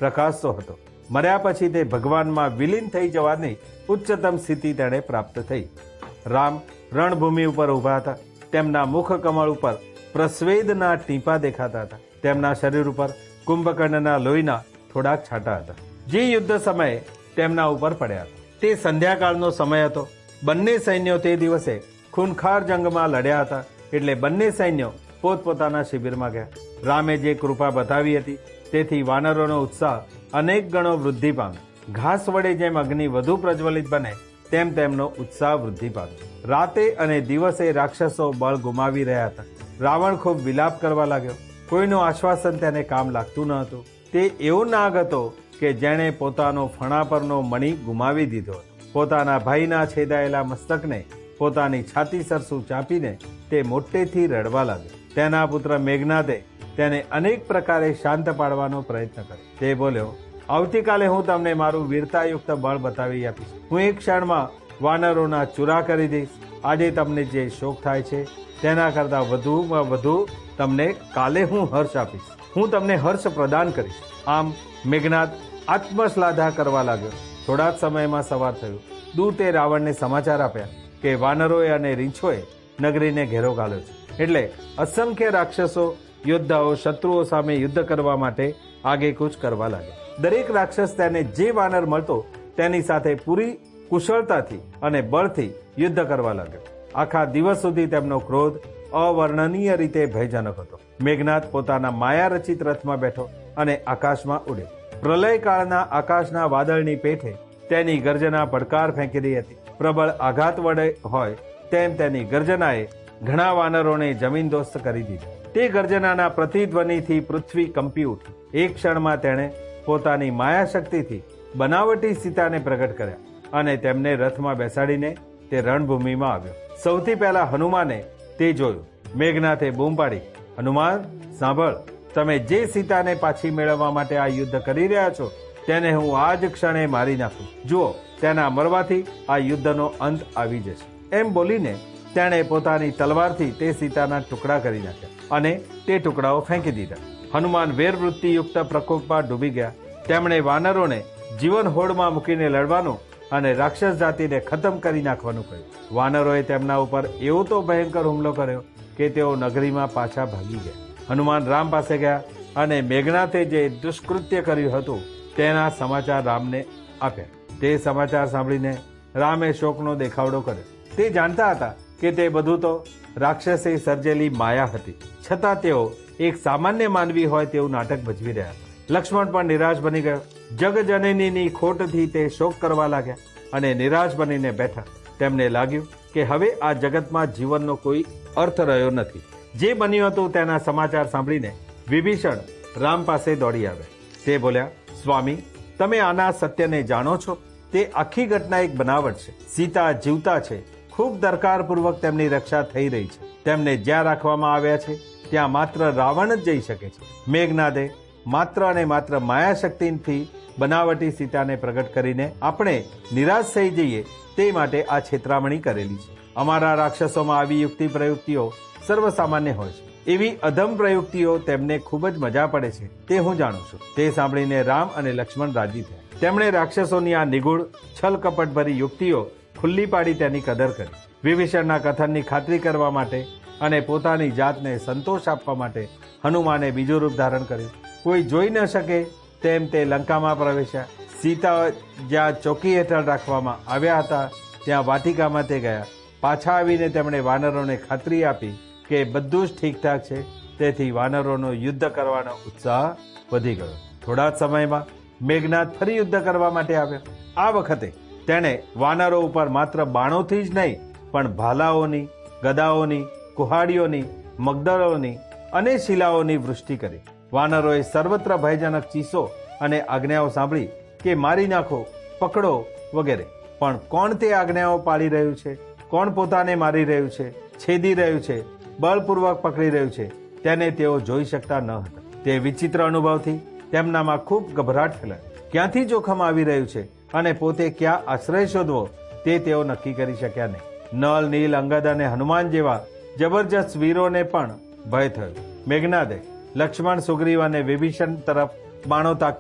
પ્રકાશતો હતો. મર્યા પછી તે ભગવાનમાં વિલીન થઈ જવાની ઉચ્ચતમ સ્થિતિ તેણે પ્રાપ્ત થઈ. રામ રણભૂમિ ઉપર ઊભા હતા. તેમના મુખ કમળ ઉપર પ્રસ્વેદના ટીપા દેખાતા હતા. તેમના શરીર ઉપર કુંભકર્ણના લોહીના થોડાક છાંટા હતા, જે યુદ્ધ સમયે તેમના ઉપર પડ્યા હતા. તે સંધ્યાકાળનો સમય હતો. બંને સૈન્યો તે દિવસે ખૂનખાર જંગમાં લડ્યા હતા. એટલે બંને સૈન્યો પોતપોતાના શિબિરમાં ગયા. રામે જે કૃપા બતાવી હતી તેથી વાનરોનો ઉત્સાહ અનેક ગણો વૃદ્ધિ પામ્યો. ઘાસ વડે જેમ અગ્નિ વધુ પ્રજ્વલિત બને તેમ તેમનો ઉત્સાહ વૃદ્ધિ પામ્યો. રાતે અને દિવસે રાક્ષસો બળ ગુમાવી રહ્યા હતા. રાવણ ખૂબ વિલાપ કરવા લાગ્યો. કોઈનું આશ્વાસન તેને કામ લાગતું ન હતું. તે એવો નાગ હતો કે જેણે પોતાનો ફણા પરનો મણી ગુમાવી દીધો. પોતાના ભાઈના છેદાયેલા મસ્તકને પોતાની છાતી સરસું ચાંપીને તે મોટેથી રડવા લાગ્યો. તેના પુત્ર મેઘનાદે તેને અનેક પ્રકારે શાંત પાડવાનો પ્રયત્ન કર્યો. તે બોલ્યો, આવતીકાલે હું તમને મારું વીરતાયુક્ત બળ બતાવી આપીશ. હું એક ક્ષણમાં વાનરોના ચૂરા કરી દઈશ. આજે તમને જે શોક થાય છે તેના કરતાં વધુમાં વધુ તમને કાલે હું હર્ષ આપીશ. હું તમને હર્ષ પ્રદાન કરીશ. આમ મેઘનાદ આત્મશ્લાઘા કરવા લાગ્યો. થોડા જ સમયમાં સવાર થયું. દૂતે રાવણને સમાચાર આપ્યા કે વાનરોએ અને રીંછોએ નગરીને ઘેરો ઘાલ્યો છે. એટલે અસંખ્ય રાક્ષસો યોદ્ધાઓ શત્રુઓ સામે યુદ્ધ કરવા માટે આગેકૂચ કરવા લાગ્યા. દરેક રાક્ષસ તેને જે વાનર મળતો તેની સાથે પૂરી કુશળતાથી અને બળથી યુદ્ધ કરવા લાગ્યો. આખા દિવસ સુધી તેમનો ક્રોધ અવર્ણનીય રીતે ભયજનક હતો. મેઘનાદ પોતાના માયા રચિત રથમાં બેઠો અને આકાશમાં ઉડ્યો. પ્રલયકાળના આકાશના વાદળની પેઠે તેની ગર્જના પડકાર ફેંકી રહી હતી. પ્રબળ આઘાત વડે હોય તેમ તેની ગર્જનાએ ઘણા વાનરોને જમીનદોસ્ત કરી દીધા. તે ગર્જનાના પ્રતિધ્વનિથી પૃથ્વી કંપી ઉઠી. એક ક્ષણમાં તેણે પોતાની માયા શક્તિથી બનાવટી સીતાને પ્રગટ કર્યા અને તેમને રથમાં બેસાડીને તે રણભૂમિમાં આવ્યો. સૌથી પહેલા હનુમાને તે જોયું. મેઘનાથે બૂમ પાડી, હનુમાન સાંભળ, તમે જે સીતાને પાછી મેળવવા માટે આ યુદ્ધ કરી રહ્યા છો તેને હું આ જ ક્ષણે મારી નાખું. જુઓ, તેના મરવાથી આ યુદ્ધનો અંત આવી જશે. એમ બોલીને તેણે પોતાની તલવારથી તે સીતાના ટુકડા કરી નાખ્યા અને તે ટુકડાઓ ફેંકી દીધા. હનુમાન વેરવૃત્તિયુક્ત પ્રકોપમાં ડૂબી ગયા. તેમણે વાનરોને જીવન હોડમાં મૂકીને લડવાનું અને રાક્ષસ જાતિને ખતમ કરી નાખવાનું કહ્યું. વાનરોએ તેમના ઉપર એવો તો ભયંકર હુમલો કર્યો કે તેઓ નગરીમાં પાછા ભાગી ગયા. હનુમાન રામ પાસે ગયા અને મેઘનાથે જે દુષ્કૃત્ય કર્યું હતું તેના સમાચાર રામને આપ્યા. તે સમાચાર સાંભળીને રામે શોકનો દેખાવડો કર્યો. તે જાણતા હતા કે તે બધું તો રાક્ષસે સર્જેલી માયા હતી, છતાં તેઓ એક સામાન્ય માનવી હોય તેવું નાટક ભજવી રહ્યા હતા. લક્ષ્મણ પણ નિરાશ બની ગયો. જગજનનીની ખોટથી તે શોક કરવા લાગ્યા અને નિરાશ બનીને બેઠા. તેમને લાગ્યું કે હવે આ જગતમાં જીવનનો કોઈ અર્થ રહ્યો નથી. જે બન્યું હતું તેના સમાચાર સાંભળીને વિભીષણ રામ પાસે દોડી આવ્યા. તે બોલ્યા, સ્વામી, તમે આના સત્યને જાણો છો? તે આખી ઘટના એક બનાવટ છે. સીતા જીવતા છે. ખૂબ દરકારપૂર્વક તેમની રક્ષા થઈ રહી છે. તેમને જ્યાં રાખવામાં આવ્યા છે ત્યાં માત્ર રાવણ જ જઈ શકે છે. મેઘનાદે માત્ર અને માત્ર માયા શક્તિથી બનાવટી સીતાને પ્રગટ કરીને આપણે નિરાશ થઈ જઈએ તે માટે આ છેતરામણી કરેલી છે. અમારા રાક્ષસોમાં આવી યુક્તિ પ્રયુક્તિઓ સર્વસામાન્ય હોય છે. એવી અધમ પ્રયુક્તિઓ તેમને ખૂબ જ મજા પડે છે તે હું જાણું છું. તે સાંભળીને રામ અને લક્ષ્મણ રાજી થયા. તેમણે રાક્ષસોની આ નિગૂઢ છલ કપટભરી યુક્તિઓ ખુલ્લી પાડી તેની કદર કરી. વિભીષણના કથનની ખાતરી કરવા માટે અને પોતાની જાતને સંતોષ આપવા માટે હનુમાને બીજું રૂપ ધારણ કર્યું. કોઈ જોઈ ન શકે તેમ તે લંકામાં પ્રવેશ્યા. સીતા જ્યાં ચોકી હેઠળ રાખવામાં આવ્યા હતા ત્યાં વાટિકામાં તે ગયા. પાછા આવીને તેમણે વાનરોને ખાતરી આપી કે બધું જ ઠીકઠાક છે. તેથી વાનરોનો યુદ્ધ કરવાનો ઉત્સાહ વધી ગયો. થોડા જ સમયમાં મેઘનાદ ફરી યુદ્ધ કરવા માટે આવ્યો. આ વખતે તેણે વાનરો ઉપર માત્ર બાણોથી જ નહીં પણ ભાલાઓની, ગદાઓની, કુહાડીઓની, મગદળોની અને શિલાઓની વૃષ્ટિ કરી. વાનરોએ સર્વત્ર ભયજનક ચીસો અને આજ્ઞાઓ સાંભળી કે મારી નાખો, પકડો વગેરે. પણ કોણ તે આજ્ઞાઓ પાળી રહ્યું છે? કોણ પોતાને મારી રહ્યું છે, છેદી રહ્યું છે, બળપૂર્વક પકડી રહ્યું છે તેને તેઓ જોઈ શકતા ન હતા. તે વિચિત્ર અનુભવથી તેમનામાં ખૂબ ગભરાટ ફેલાયો. ક્યાંથી જોખમ આવી રહ્યું છે અને પોતે ક્યાં આશ્રય શોધવો તે તેઓ નક્કી કરી શક્યા નહીં. નલ, નીલ, અંગદ અને હનુમાન જેવા જબરજસ્ત વીરોને પણ ભય થયો. મેઘનાદે લક્ષ્મણ, સુગ્રીવ અને વિભીષણ તરફ બાણો તાકતા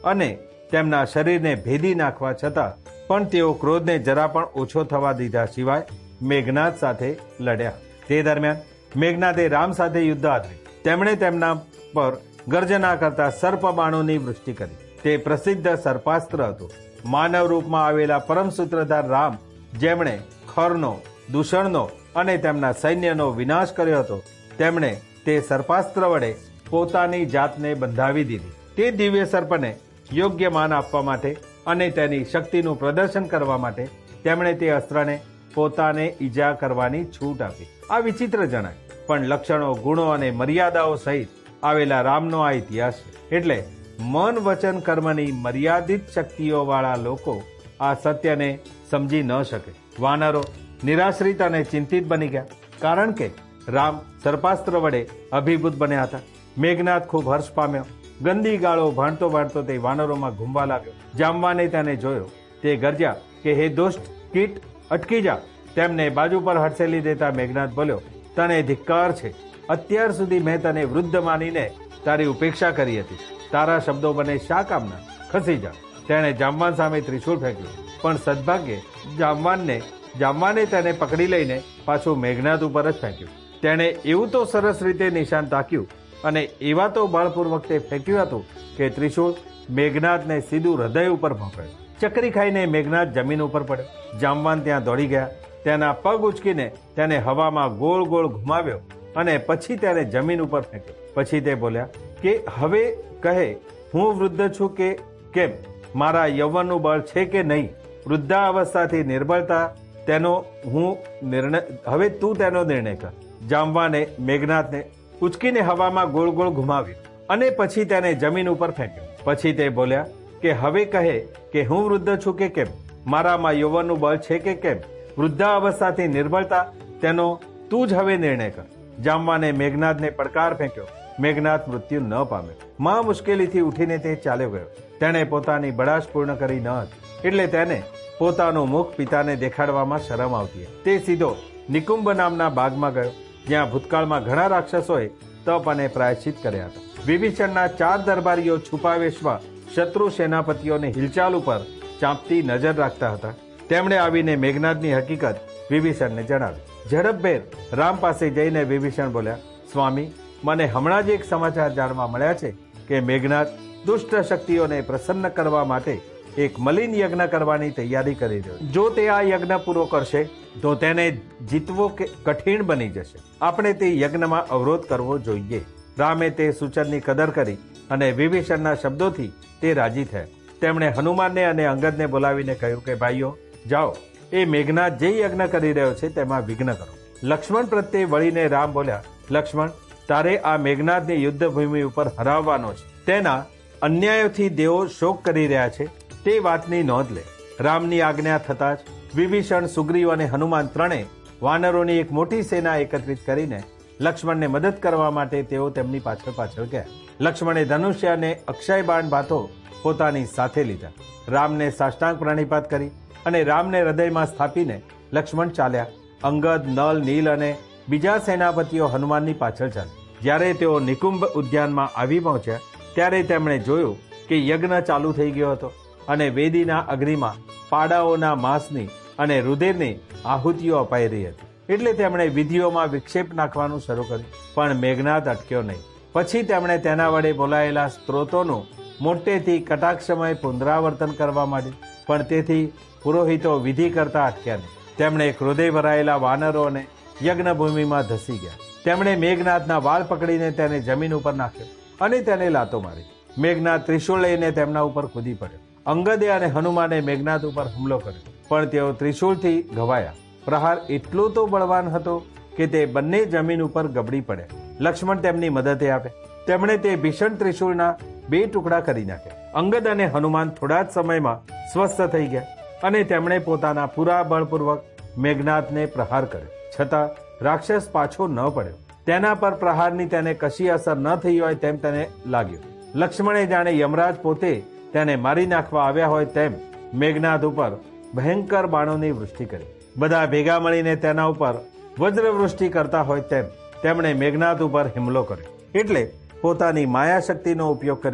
અને તેમના શરીરને ભેદી નાખવા છતાં પણ તેઓ ક્રોધને જરા પણ ઓછો થવા દીધા સિવાય મેઘનાદ સાથે લડ્યા. તે દરમિયાન મેઘનાદે રામ સાથે યુદ્ધ આદર્યું. તેમણે તેમના પર ગર્જના કરતા સર્પ બાણોની વૃષ્ટિ કરી. તે પ્રસિદ્ધ સર્પાસ્ત્ર હતું. માનવ રૂપમાં આવેલા પરમ સૂત્રધાર રામ, જેમણે ખરનો, દૂષણનો અને તેમના સૈન્યનો વિનાશ કર્યો હતો, તેમણે તે સર્પાસ્ત્ર વડે પોતાની જાતને બંધાવી દીધી. તે દિવ્ય સર્પને યોગ્ય માન આપવા માટે અને તેની શક્તિનું પ્રદર્શન કરવા માટે તેમણે તે અસ્ત્રને પોતાને ઈજા કરવાની છૂટ આપી. આ વિચિત્ર જણાય, પણ લક્ષણો, ગુણો અને મર્યાદાઓ સહિત આવેલા રામનો આ ઇતિહાસ છે. એટલે મન, વચન, કર્મની મર્યાદિત શક્તિઓ વાળા લોકો આ સત્યને સમજી ન શકે. વાનરો નિરાશ્રિત અને ચિંતિત બની ગયા, કારણ કે રામ સર્પાસ્ત્ર વડે અભિભૂત બન્યા હતા. મેઘનાદ ખૂબ હર્ષ પામ્યો. ગંદી ગાળો ભાંડતો ભાંડતો તે વાનરોમાં ઘૂમવા લાગ્યો. જામવાને તેને જોયો. તે ગરજ્યા કે હે દુષ્ટ કીટ, અટકી જા. તેમને બાજુ પર હડસેલી દેતા મેઘનાદ બોલ્યો, તને ધિક્કાર છે. અત્યાર સુધી મેં તને વૃદ્ધ માનીને તારી ઉપેક્ષા કરી હતી. તારા શબ્દો મને શા કામના? ખસી જા. તેણે જામવાન સામે ત્રિશૂળ ફેંક્યું, પણ સદભાગ્યે જામવાનને જામવાને તેને પકડી લઈને પાછું મેઘનાદ ઉપર જ ફેંક્યું. તેણે એવું તો સરસ રીતે નિશાન તાક્યું અને એવા તો બળપૂર્વક તે ફેંક્યું હતું કે ત્રિશૂળ મેઘનાદને સીધું હૃદય ઉપર ભોંકાયું. ચકરી ખાઈને મેઘનાદ જમીન ઉપર પડ્યો. જામવાન ત્યાં દોડી ગયા. તેના પગ ઉચકીને તેને હવામાં ગોળ ગોળ ઘુમાવ્યો અને પછી તેને જમીન ઉપર ફેંક્યો. પછી તે બોલ્યા કે હવે કહે, હું વૃદ્ધ છું કે કેમ? મારા યૌવનનું બળ છે કે નહીં? વૃદ્ધાવસ્થાથી નિર્બળતા તેનો હું નિર્ણય હવે તું તેનો નિર્ણય કર. જામવાને મેઘનાદને ઉચકીને હવામાં ગોળ ગોળ ઘુમાવ્યો અને પછી તેને જમીન ઉપર ફેંક્યો. પછી તે બોલ્યા કે હવે કહે કે હું વૃદ્ધ છું કે કેમ? મારામાં યૌવનનું બળ છે કે કેમ? વૃદ્ધાવસ્થાથી નિર્બળતા તેનો તું જ હવે નિર્ણય કર. જામવાને મેઘનાદને પડકાર ફેંક્યો. મેઘનાદ મૃત્યુ ન પામ્યો. મહા મુશ્કેલીથી ઉઠીને તે ચાલ્યો ગયો. તેણે પોતાની બડાશ પૂર્ણ કરી ન હતી, એટલે તેને પોતાનું મુખ પિતાને દેખાડવામાં શરમ આવતી. તે સીધો નિકુંભ નામના બાગમાં ગયો, જ્યાં ભૂતકાળમાં ઘણા રાક્ષસોએ તપ અને પ્રાયશ્ચિત કર્યા હતા. વિભીષણના ચાર દરબારીઓ છુપાવેશમાં શત્રુ સેનાપતિઓને હિલચાલ ઉપર ચાંપતી નજર રાખતા હતા. તેમણે આવીને મેઘનાદની હકીકત વિભીષણને જણાવી. ઝડપભેર રામ પાસે જઈને વિભીષણ બોલ્યા, સ્વામી, મને હમણાં જ એક સમાચાર જાણવા મળ્યા છે કે મેઘનાદ દુષ્ટ શક્તિઓને પ્રસન્ન કરવા માટે એક મલિન યજ્ઞ કરવાની તૈયારી કરી રહ્યો છે. જો તે આ યજ્ઞ પૂરો કરશે તો તેને જીતવો કઠિન બની જશે. આપણે તે યજ્ઞમાં અવરોધ કરવો જોઈએ. રામે તે સૂચનની કદર કરી અને વિભીષણના શબ્દોથી તે રાજી થયા. તેમણે હનુમાનને અને અંગદને બોલાવીને કહ્યું કે ભાઈઓ, જાઓ, એ મેઘનાદ જે યજ્ઞ કરી રહ્યો છે તેમાં વિઘ્ન કરો. લક્ષ્મણ પ્રત્યે વળીને રામ બોલ્યા, લક્ષ્મણ, તારે આ મેઘનાદને યુદ્ધભૂમિ ઉપર હરાવવાનો છે. તેના અન્યાયોથી દેવો શોક કરી રહ્યા છે, તે વાતની નોંધ લે. રામની આજ્ઞા થતાં જ વિભીષણ, સુગ્રીવ અને હનુમાન ત્રણેય વાનરોની એક મોટી સેના એકત્રિત કરીને લક્ષ્મણને મદદ કરવા માટે તેઓ તેમની પાછળ પાછળ ગયા. લક્ષ્મણે ધનુષ્ય અને અક્ષય બાણ ભાથો પોતાની સાથે લીધા. રામને સાષ્ટાંગ પ્રણિપાત કરી અને રામને હૃદયમાં સ્થાપીને લક્ષ્મણ ચાલ્યા. અંગદ, નલ, નીલ અને બીજા સેનાપતિઓ હનુમાનની પાછળ ચાલ્યા. જ્યારે તેઓ નિકુંભ ઉદ્યાનમાં આવી પહોંચ્યા ત્યારે તેમણે જોયું કે યજ્ઞ ચાલુ થઈ ગયો હતો અને વેદીના અગ્નિમાં પાડાઓના માંસની અને રુધિરની આહુતિઓ અપાઈ રહી હતી. એટલે તેમણે વિધિઓમાં વિક્ષેપ નાખવાનું શરૂ કર્યું, પણ મેઘનાદ અટક્યો નહીં. પછી તેમણે તેના વડે બોલાયેલા સ્ત્રોતોનું મોટેથી કટાક્ષમય પુનરાવર્તન કરવા માંડ્યું, પણ તેથી પુરોહિતો વિધિ કરતા અટક્યા નહીં. તેમણે ક્રોધે ભરાયેલા વાનરોને યજ્ઞભૂમિમાં ધસી ગયા. તેમણે મેઘનાદના વાળ પકડીને તેને જમીન ઉપર નાખ્યો અને તેને લાતો મારી. મેઘનાદ ત્રિશૂળ લઈને તેમના ઉપર કૂદી પડ્યો. અંગદે અને હનુમાને મેઘનાદ ઉપર હુમલો કર્યો, પણ તેઓ ત્રિશૂળથી ઘવાયા. પ્રહાર એટલો તો બળવાન હતો કે તે બંને જમીન ઉપર ગબડી પડ્યા. લક્ષ્મણ તેમની મદદે આવે. તેમણે તે ભીષણ ત્રિશૂળના બે ટુકડા કરી નાખ્યા. અંગદ અને હનુમાન થોડા જ સમયમાં સ્વસ્થ થઈ ગયા અને તેમણે પોતાના પૂરા બળપૂર્વક મેઘનાદને પ્રહાર કર્યો. છતાં રાક્ષસ પાછો ન પડ્યો. તેના પર પ્રહારની તેને કશી અસર ન થઈ હોય તેમ તેને લાગ્યું. લક્ષ્મણે જાણે યમરાજ પોતે તેને મારી નાખવા આવ્યા હોય તેમ મેઘનાદ ઉપર ભયંકર બાણોની વૃષ્ટિ કરી. બધા ભેગા મળીને તેના ઉપર વજ્રવૃષ્ટિ કરતા હોય તેમ તેમણે મેઘનાદ ઉપર હુમલો કર્યો. એટલે પોતાની માયાશક્તિનો ઉપયોગ કરીને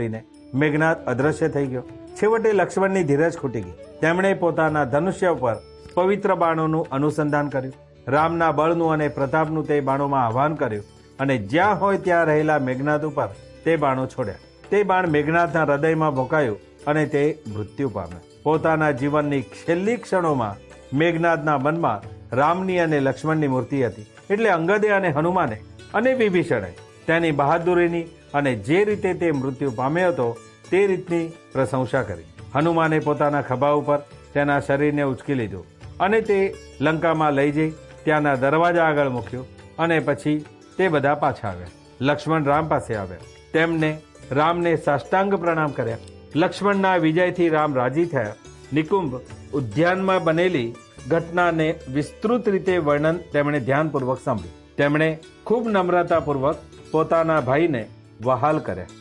મેઘનાદ અદ્રશ્ય થઈ ગયો. છેવટે લક્ષ્મણની ધીરજ ખૂટી ગઈ. તેમણે પોતાના ધનુષ્ય ઉપર પવિત્ર બાણોનું અનુસંધાન કર્યું. રામના બળનું અને પ્રતાપનું તે બાણોમાં આહ્વાન કર્યું અને જ્યાં હોય ત્યાં રહેલા મેઘનાદ ઉપર તે બાણો છોડ્યા. તે બાણ મેઘનાદના હૃદયમાં ભોંકાયું અને તે મૃત્યુ પામ્યો. પોતાના જીવનની છેલ્લી ક્ષણોમાં મેઘનાદના મનમાં રામની અને લક્ષ્મણની મૂર્તિ હતી. એટલે અંગદે અને હનુમાને અને વિભીષણે તેની બહાદુરીની અને જે રીતે તે મૃત્યુ પામ્યો હતો તે રીતની પ્રશંસા કરી. હનુમાને પોતાના ખભા ઉપર તેના શરીરને ઉચકી લીધું અને તે લંકામાં લઈ જઈ ત્યાંના દરવાજા આગળ મૂક્યો અને પછી તે બધા પાછા આવ્યા. લક્ષ્મણ રામ પાસે આવ્યા. તેમને રામને સાષ્ટાંગ પ્રણામ કર્યા. લક્ષ્મણના વિજયથી રામ રાજી થયા. નિકુંભ ઉદ્યાનમાં બનેલી ઘટનાને વિસ્તૃત રીતે વર્ણન તેમણે ધ્યાનપૂર્વક સાંભળ્યું. તેમણે ખૂબ નમ્રતાપૂર્વક પોતાના ભાઈને વહાલ કર્યા.